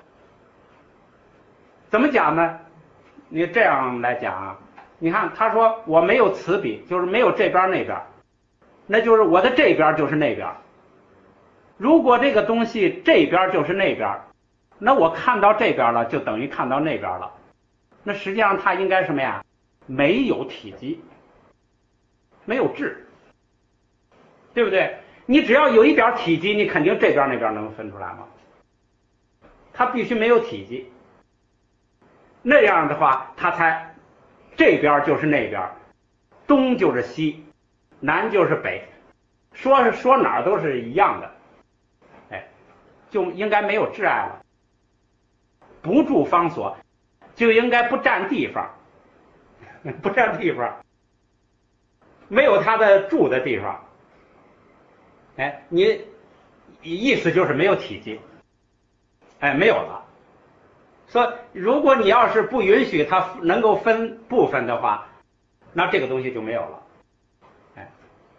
A: 怎么讲呢？你这样来讲啊，你看他说我没有此笔，就是没有这边那边，那就是我的这边就是那边。如果这个东西这边就是那边，那我看到这边了，就等于看到那边了。那实际上它应该什么呀？没有体积，没有质，对不对？你只要有一点体积，你肯定这边那边能分出来吗？它必须没有体积，那样的话它才这边就是那边，东就是西，南就是北，说哪儿都是一样的，哎，就应该没有挚爱了。不住方所，就应该不占地方，不占地方，没有它的住的地方。哎，你意思就是没有体积，哎，没有了。说如果你要是不允许它能够分部分的话，那这个东西就没有了。哎，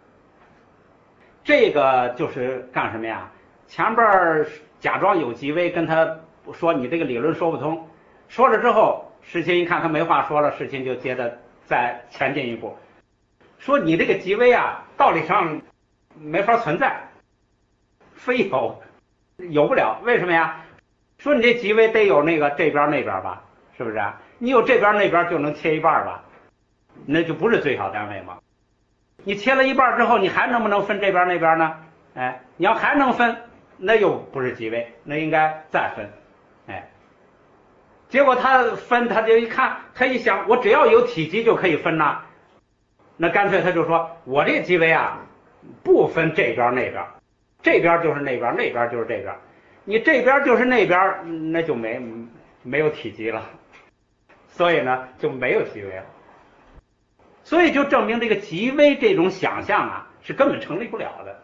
A: 这个就是干什么呀？前边假装有即微，跟他说你这个理论说不通，说了之后，世亲一看他没话说了，世亲就接着再前进一步，说你这个即微啊，道理上没法存在，非有不了。为什么呀？说你这即微得有那个这边那边吧，是不是啊？你有这边那边就能切一半吧，那就不是最小单位嘛。你切了一半之后，你还能不能分这边那边呢？哎，你要还能分，那又不是即微，那应该再分。哎，结果他分，他就一看，他一想，我只要有体积就可以分呐，那干脆他就说，我这即微啊，不分这边那边，这边就是那边，那边就是这边，你这边就是那边，那就没有体积了，所以呢就没有即微了。所以就证明这个即微这种想象啊，是根本成立不了的。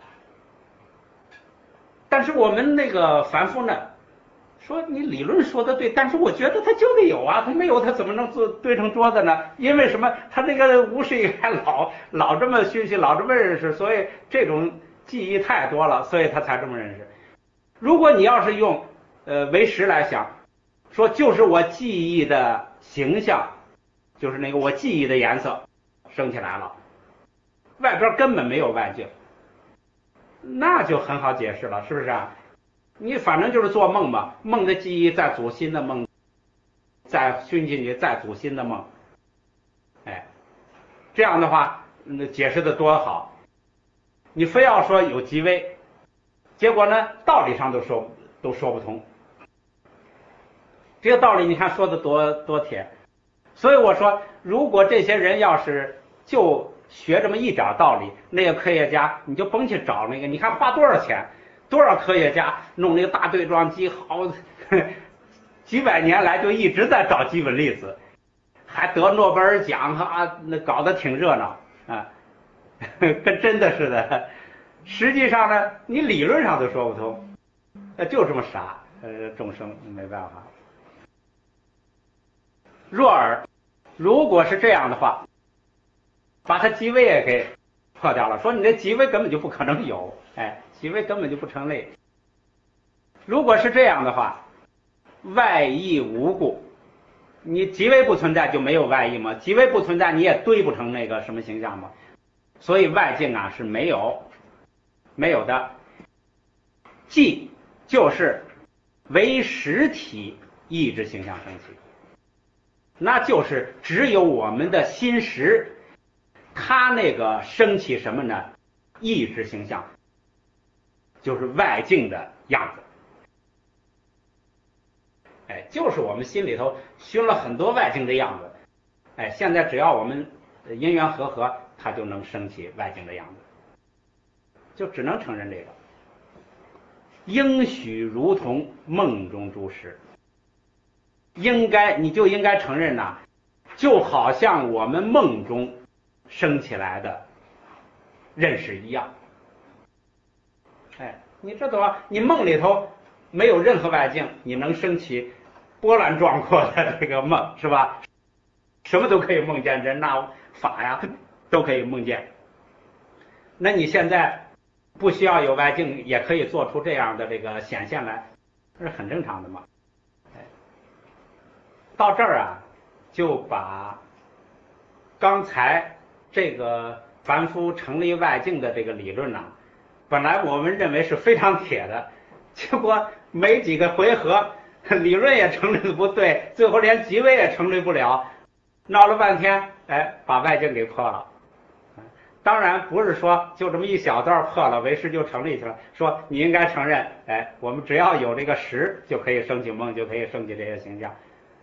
A: 但是我们那个凡夫呢，说你理论说的对，但是我觉得他就得有啊，他没有他怎么能做堆成桌子呢？因为什么？他这个无始以来老这么学习，老这么认识，所以这种记忆太多了，所以他才这么认识。如果你要是用为实来想，说就是我记忆的形象，就是那个我记忆的颜色升起来了，外边根本没有外境，那就很好解释了，是不是啊？你反正就是做梦嘛，梦的记忆再组新的梦，再熏进去再组新的梦，哎，这样的话，解释的多好。你非要说有即微，结果呢，道理上都说不通。这个道理你看说的多铁，所以我说，如果这些人要是就学这么一点道理，那个科学家你就甭去找那个，你看花多少钱，多少科学家弄那个大对撞机，好几百年来就一直在找基本粒子，还得诺贝尔奖啊，那搞得挺热闹啊，跟真的似的。实际上呢，你理论上都说不通，就这么傻，众生没办法。若尔，如果是这样的话，把它即微也给破掉了，说你这即微根本就不可能有，哎，即微根本就不成立。如果是这样的话，外意无故，你即微不存在就没有外意吗？即微不存在你也堆不成那个什么形象吗？所以外境啊是没有的。即就是为实体意志形象升起，那就是只有我们的心识，它那个升起什么呢？意志形象，就是外境的样子。哎，就是我们心里头熏了很多外境的样子，哎，现在只要我们因缘和，它就能升起外境的样子，就只能承认这个。 应许如同梦中诸事。你就应该承认呐，就好像我们梦中升起来的认识一样。你这懂吗？你梦里头没有任何外境，你能升起波澜壮阔的这个梦，是吧？什么都可以梦见，人呐法呀都可以梦见。那你现在不需要有外境，也可以做出这样的这个显现来，这是很正常的嘛。到这儿啊，就把刚才这个凡夫成立外境的这个理论呢，本来我们认为是非常铁的，结果没几个回合，理论也成立的不对，最后连极微也成立不了，闹了半天，把外境给破了。当然不是说就这么一小段破了，唯识就成立去了。说你应该承认，我们只要有这个识，就可以升起梦，就可以升起这些形象。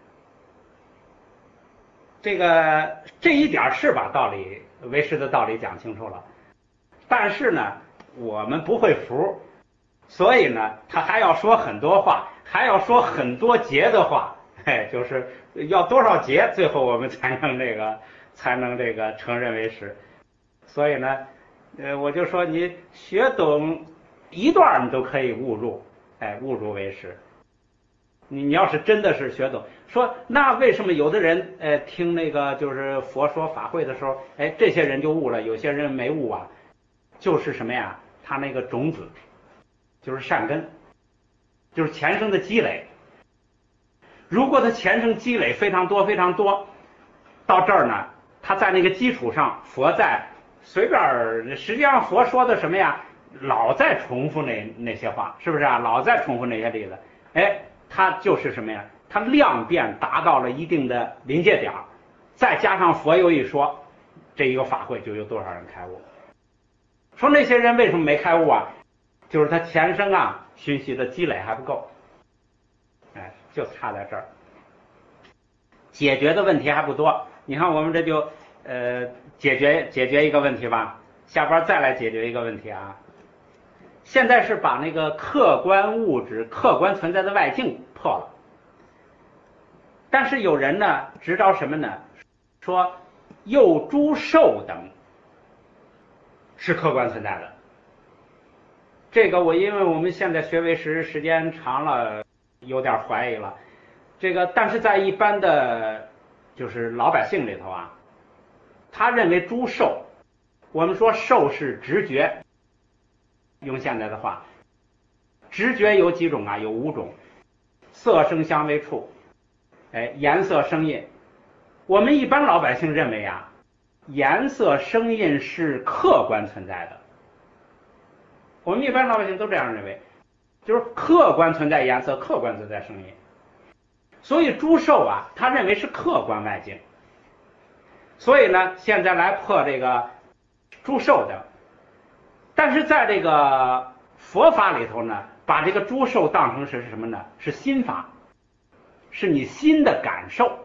A: 这一点是把唯识的道理讲清楚了，但是呢，我们不会服，所以呢，他还要说很多话，还要说很多节的话，就是要多少节，最后我们才能承认为实。所以呢，我就说你学懂一段你都可以误入为实。你要是真的是学懂，说那为什么有的人听那个就是佛说法会的时候，这些人就悟了，有些人没悟啊？就是什么呀？他那个种子就是善根，就是前生的积累。如果他前生积累非常多非常多，到这儿呢，他在那个基础上，佛在随便，实际上佛说的什么呀？老在重复那些话，是不是啊？老在重复那些例子，它就是什么呀？它量变达到了一定的临界点，再加上佛又一说，这一个法会就有多少人开悟。说那些人为什么没开悟啊？就是他前生啊熏习的积累还不够，就差在这儿。解决的问题还不多，你看我们这就解决一个问题吧，下边再来解决一个问题啊。现在是把那个客观物质、客观存在的外境破了，但是有人呢执着什么呢？说又诸兽等是客观存在的。这个因为我们现在学唯识时间长了，有点怀疑了。但是在一般的就是老百姓里头啊，他认为诸兽，我们说兽是直觉。用现在的话，直觉有几种啊？有5种：色声香味触，颜色声音。我们一般老百姓认为啊，颜色声音是客观存在的。我们一般老百姓都这样认为，就是客观存在颜色，客观存在声音。所以诸兽啊，他认为是客观外境。所以呢，现在来破这个诸兽的。但是在这个佛法里头呢，把这个诸兽当成是什么呢？是心法，是你心的感受。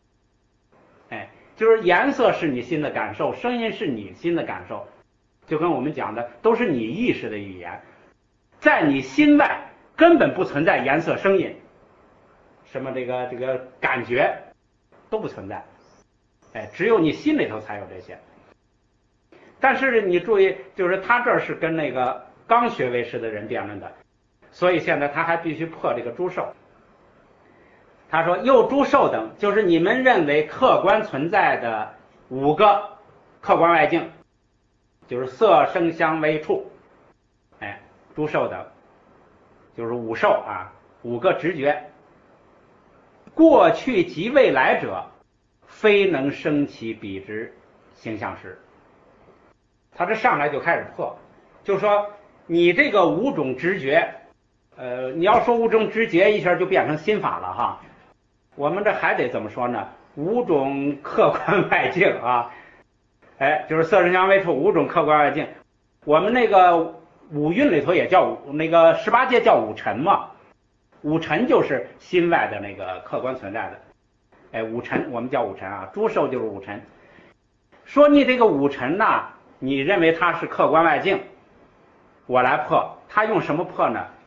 A: 就是颜色是你心的感受，声音是你心的感受，就跟我们讲的都是你意识的语言，在你心外根本不存在颜色声音，什么这个感觉都不存在，只有你心里头才有这些。但是你注意，就是他这是跟那个刚学唯识的人辩论的，所以现在他还必须破这个诸兽。他说又诸兽等，就是你们认为客观存在的5个客观外境，就是色声香味触，诸兽等就是5兽啊，5个直觉。过去及未来者，非能生起彼之形象时。他这上来就开始破，就说你这个5种直觉，你要说5种直觉一下就变成心法了哈。我们这还得怎么说呢？5种客观外境啊，就是色声香味触5种客观外境。我们那个5蕴里头也叫那个18界叫5尘嘛，5尘就是心外的那个客观存在的。5尘我们叫5尘啊，诸兽就是5尘。说你这个5尘呐，你认为它是客观外境，我来破，他用什么破呢？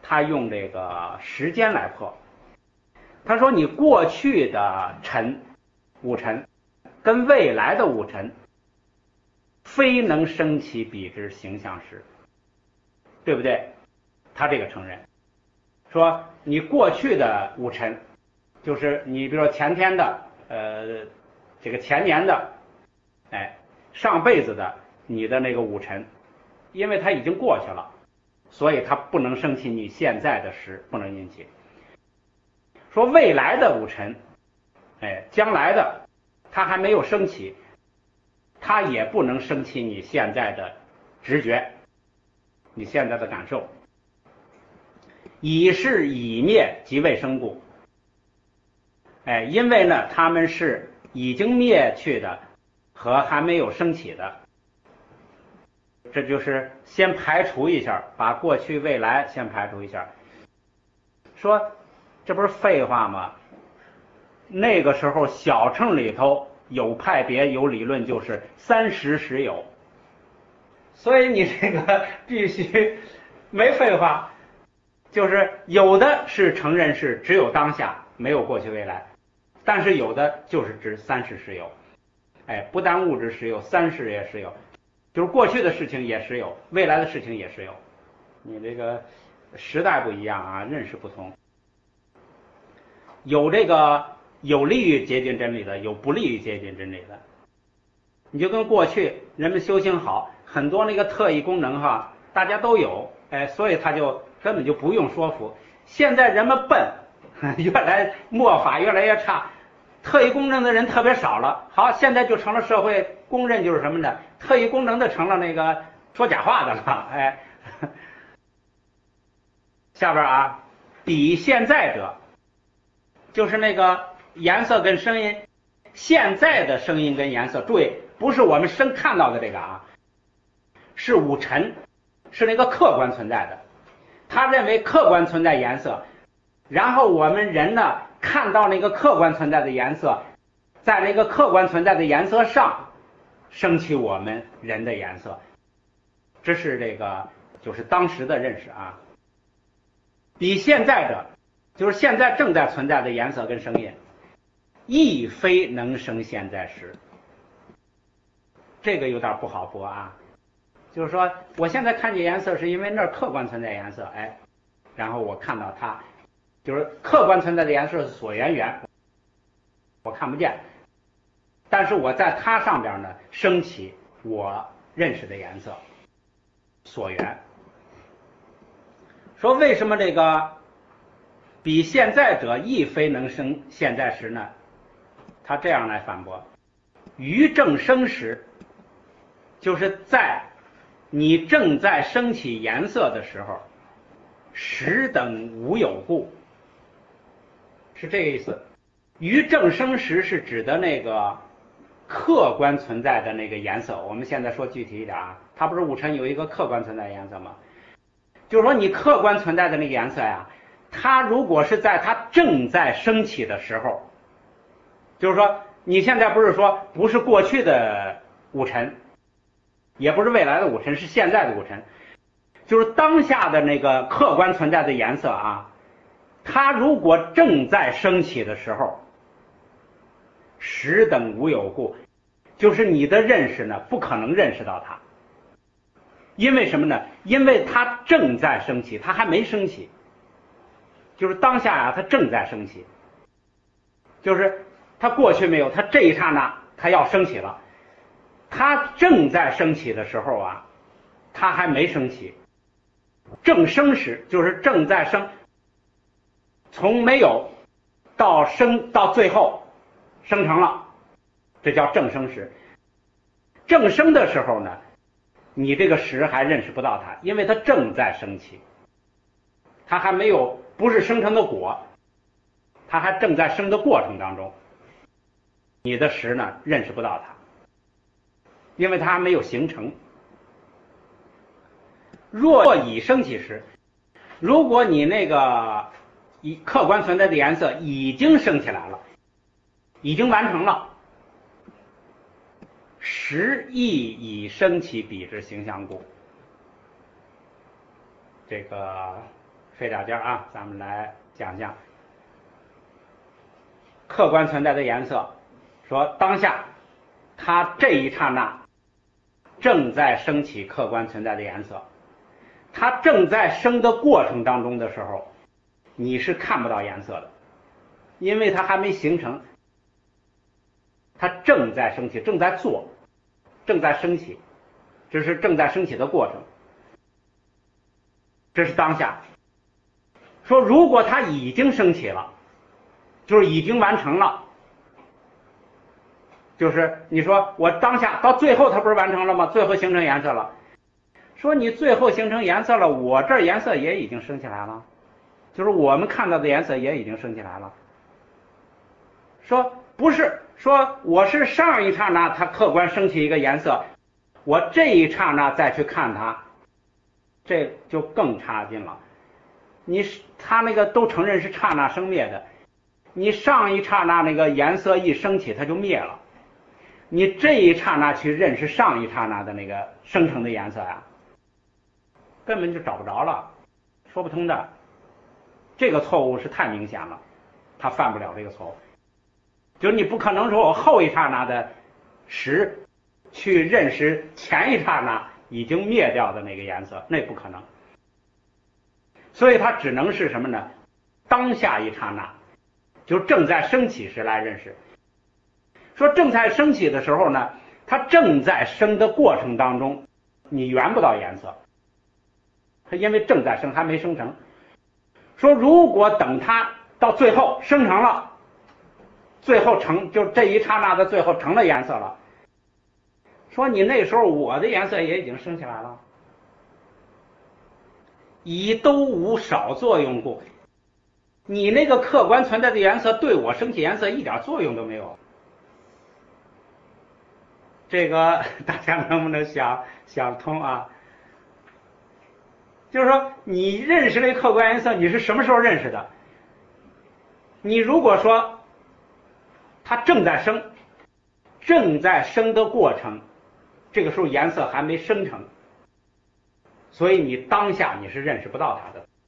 A: 他用这个时间来破。他说你过去的尘五尘跟未来的五尘，非能生起彼之形象时，对不对？他这个承认，说你过去的五尘，就是你比如说前天的，这个前年的，上辈子的你的那个五尘，因为它已经过去了，所以它不能生起你现在的时，不能引起。说未来的五尘，将来的它还没有升起，它也不能升起你现在的直觉，你现在的感受。已是已灭即未生故，因为呢他们是已经灭去的和还没有升起的，这就是先排除一下，把过去未来先排除一下。说这不是废话吗？那个时候小乘里头有派别有理论，就是三实实有，所以你这个必须没废话，就是有的是承认是只有当下没有过去未来，但是有的就是指三实实有，不但物质实有，三实也实有，就是过去的事情也实有，未来的事情也实有。你这个时代不一样啊，认识不同，有这个有利于接近真理的，有不利于接近真理的。你就跟过去人们修行好，很多那个特异功能哈，大家都有，所以他就根本就不用说服。现在人们笨，越来末法越来越差，特异功能的人特别少了。好，现在就成了社会公认就是什么呢？特异功能的成了那个说假话的了，下边啊，比现在者，就是那个颜色跟声音，现在的声音跟颜色，注意，不是我们看到的这个啊，是五尘，是那个客观存在的。他认为客观存在颜色，然后我们人呢看到那个客观存在的颜色，在那个客观存在的颜色上升起我们人的颜色，这是这个就是当时的认识啊。比现在的就是现在正在存在的颜色跟声音，亦非能生现在时。这个有点不好播啊，就是说我现在看见颜色是因为那儿客观存在颜色，然后我看到它，就是客观存在的颜色是所缘，我看不见，但是我在它上边呢升起我认识的颜色，所缘。说为什么这个比现在者亦非能生现在时呢？他这样来反驳：于正生时，就是在你正在升起颜色的时候，时等无有故，是这个意思。于正生时是指的那个客观存在的那个颜色。我们现在说具体一点啊，它不是五尘有一个客观存在的颜色吗？就是说你客观存在的那个颜色呀，它如果是在它正在升起的时候，就是说你现在不是说不是过去的五尘，也不是未来的五尘，是现在的五尘，就是当下的那个客观存在的颜色啊，它如果正在升起的时候，时等无有故，就是你的认识呢不可能认识到它。因为什么呢？因为它正在升起，它还没升起，就是当下啊，它正在升起，就是它过去没有，它这一刹那它要升起了，它正在升起的时候啊，它还没升起。正升时就是正在升，从没有到升到最后生成了，这叫正升时。正升的时候呢，你这个时还认识不到它，因为它正在升起，它还没有，不是生成的果，它还正在生的过程当中，你的时呢认识不到它，因为它还没有形成。若已升起时，如果你那个客观存在的颜色已经升起来了，已经完成了，时亦已升起彼之形象故。这个费点劲啊，咱们来讲讲客观存在的颜色。说当下它这一刹那正在升起客观存在的颜色，它正在升的过程当中的时候，你是看不到颜色的，因为它还没形成，它正在升起，正在做，正在升起，这是正在升起的过程，这是当下。说如果它已经升起了，就是已经完成了，就是你说我当下到最后它不是完成了吗？最后形成颜色了。说你最后形成颜色了，我这儿颜色也已经升起来了，就是我们看到的颜色也已经升起来了。说不是，说我是上一刹那它客观升起一个颜色，我这一刹那再去看它，这就更差劲了。他那个都承认是刹那生灭的，你上一刹那那个颜色一升起它就灭了，你这一刹那去认识上一刹那的那个生成的颜色呀，根本就找不着了，说不通的。这个错误是太明显了，他犯不了这个错误。就是你不可能说我后一刹那的实去认识前一刹那已经灭掉的那个颜色，那不可能。所以它只能是什么呢？当下一刹那，就正在升起时来认识。说正在升起的时候呢，它正在升的过程当中，你缘不到颜色，它因为正在升还没生成。说如果等它到最后生成了，最后成就这一刹那的最后成了颜色了，说你那时候我的颜色也已经升起来了，以都无少作用故，你那个客观存在的颜色对我升起颜色一点作用都没有。这个大家能不能想通啊？就是说你认识这客观颜色，你是什么时候认识的？你如果说它正在升，正在升的过程，这个时候颜色还没生成，所以你当下你是认识不到它的。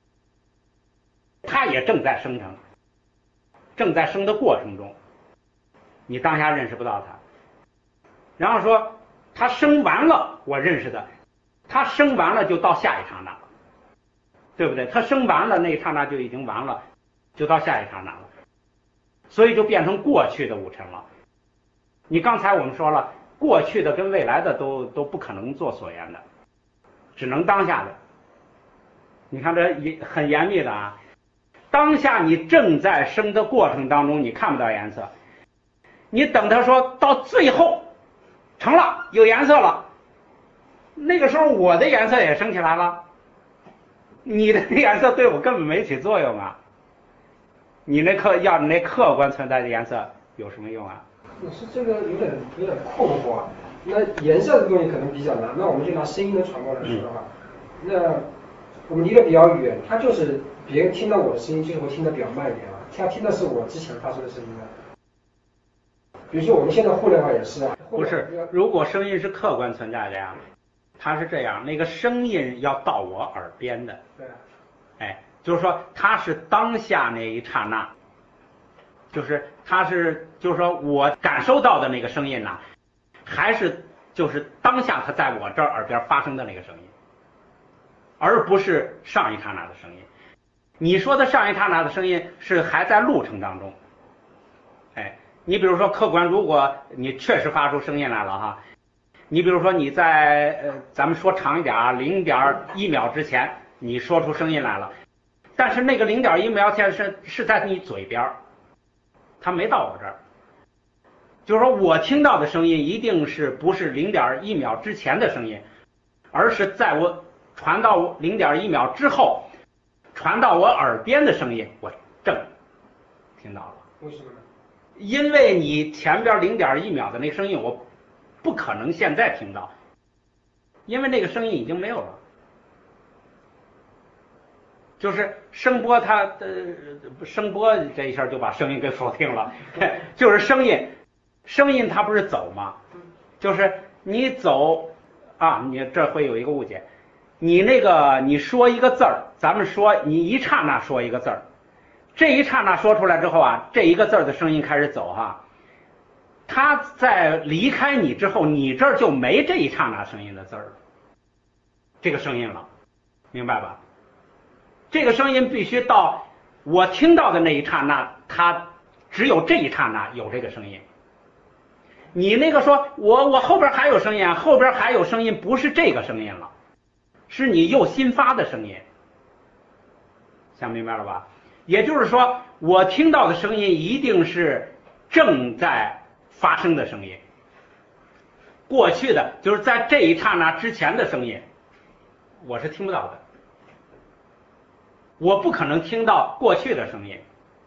A: 它也正在生成，正在升的过程中，你当下认识不到它。然后说它生完了我认识的，它生完了就到下一刹那了，对不对？它生完了那一刹那就已经完了，就到下一刹那了，所以就变成过去的五尘了。你刚才我们说了，过去的跟未来的都不可能做所缘的，只能当下的。你看这很严密的啊，当下你正在生的过程当中，你看不到颜色，你等它说到最后成了有颜色了，那个时候我的颜色也升起来了，你的颜色对我根本没起作用啊，你那客观存在的颜色有什么用啊？
B: 老师，这个有点困惑啊。那颜色的东西可能比较难，那我们就拿声音的传播来说的话，那我们离得比较远，它就是别人听到我的声音就会听得比较慢一点了，他听的是我之前发出的声音了。比如说我们现在互联网也是啊。
A: 不是，如果声音是客观存在的呀，它是这样，那个声音要到我耳边的。
B: 对。
A: 哎，就是说它是当下那一刹那，就是就是说我感受到的那个声音呐，还是就是当下它在我这儿耳边发生的那个声音，而不是上一刹那的声音。你说的上一刹那的声音是还在路程当中。哎，你比如说客观，如果你确实发出声音来了哈，你比如说你在咱们说长一点啊，0.1秒之前你说出声音来了，但是那个0.1秒前是在你嘴边，它没到我这儿。就是说我听到的声音一定不是0.1秒之前的声音，而是在我传到0.1秒之后传到我耳边的声音，我正听到了。
B: 为什么呢？
A: 因为你前边0.1秒的那个声音我不可能现在听到，因为那个声音已经没有了。就是声波它声波这一下就把声音给否定了，就是声音它不是走吗？就是你走啊，你这会有一个误解， 你说一个字儿，咱们说你一刹那说一个字儿，这一刹那说出来之后啊，这一个字儿的声音开始走哈，它在离开你之后，你这儿就没这一刹那声音的字儿了，这个声音了，明白吧？这个声音必须到我听到的那一刹那，它只有这一刹那有这个声音。你那个说我后边还有声音啊，后边还有声音，不是这个声音了，是你又新发的声音，想明白了吧？也就是说，我听到的声音一定是正在发生的声音，过去的就是在这一刹那之前的声音，我是听不到的，我不可能听到过去的声音。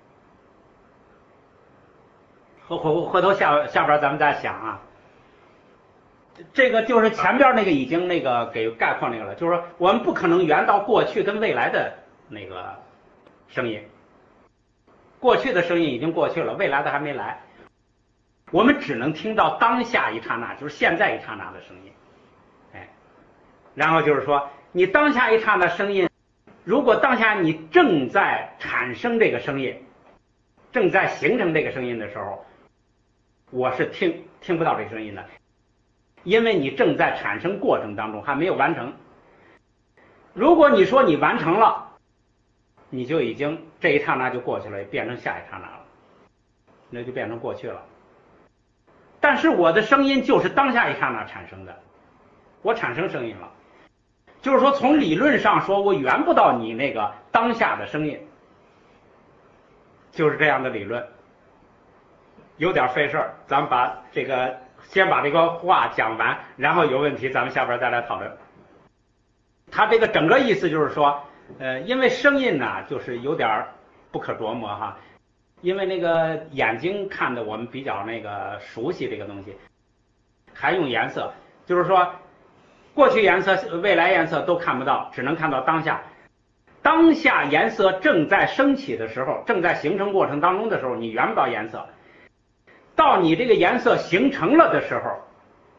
A: 回头下边咱们再想啊，这个就是前边那个已经那个给概括那个了，就是说我们不可能圆到过去跟未来的那个声音，过去的声音已经过去了，未来的还没来，我们只能听到当下一刹那，就是现在一刹那的声音，哎，然后就是说你当下一刹那声音，如果当下你正在产生这个声音，正在形成这个声音的时候，我是听不到这个声音的，因为你正在产生过程当中，还没有完成。如果你说你完成了，你就已经这一刹那就过去了，变成下一刹那了，那就变成过去了。但是我的声音就是当下一刹那产生的，我产生声音了，就是说从理论上说，我圆不到你那个当下的声音，就是这样的理论。有点费事儿，咱们把这个先把这个话讲完，然后有问题咱们下边再来讨论。他这个整个意思就是说，因为声音呢就是有点不可琢磨哈，因为那个眼睛看的我们比较那个熟悉这个东西，还用颜色，就是说过去颜色、未来颜色都看不到，只能看到当下。当下颜色正在升起的时候，正在形成过程当中的时候，你圆不到颜色。到你这个颜色形成了的时候，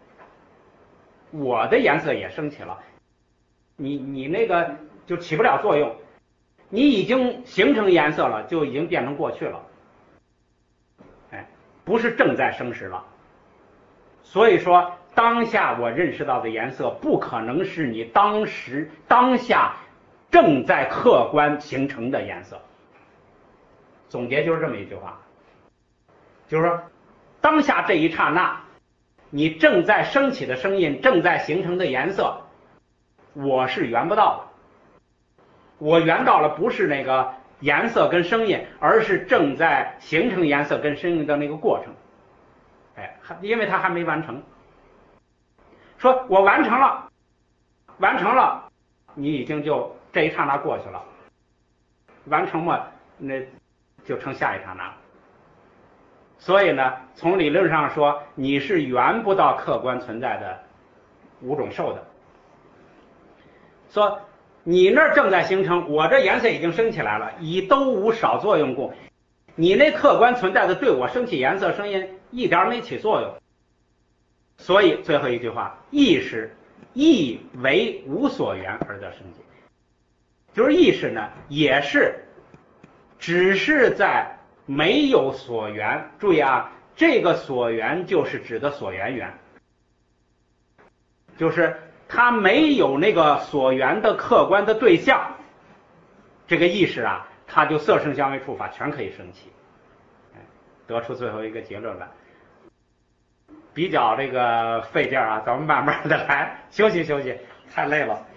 A: 我的颜色也升起了，你那个就起不了作用，你已经形成颜色了，就已经变成过去了，哎，不是正在升时了。所以说，当下我认识到的颜色不可能是你当下正在客观形成的颜色。总结就是这么一句话，就是说当下这一刹那，你正在升起的声音，正在形成的颜色，我是圆不到的。我圆到了不是那个颜色跟声音，而是正在形成颜色跟声音的那个过程。哎，因为它还没完成。说我完成了，你已经就这一刹那过去了。完成嘛，那就成下一刹那了。所以呢，从理论上说，你是圆不到客观存在的五种受的。说你那儿正在形成，我这颜色已经升起来了，以都无少作用故，你那客观存在的对我升起颜色声音一点没起作用。所以最后一句话，意识亦为无所缘而得生起，就是意识呢也是只是在没有所缘，注意啊，这个所缘就是指的所缘缘，就是它没有那个所缘的客观的对象，这个意识啊，它就色声香味触法全可以升起，得出最后一个结论来。比较这个费劲啊，咱们慢慢的来，休息休息，太累了。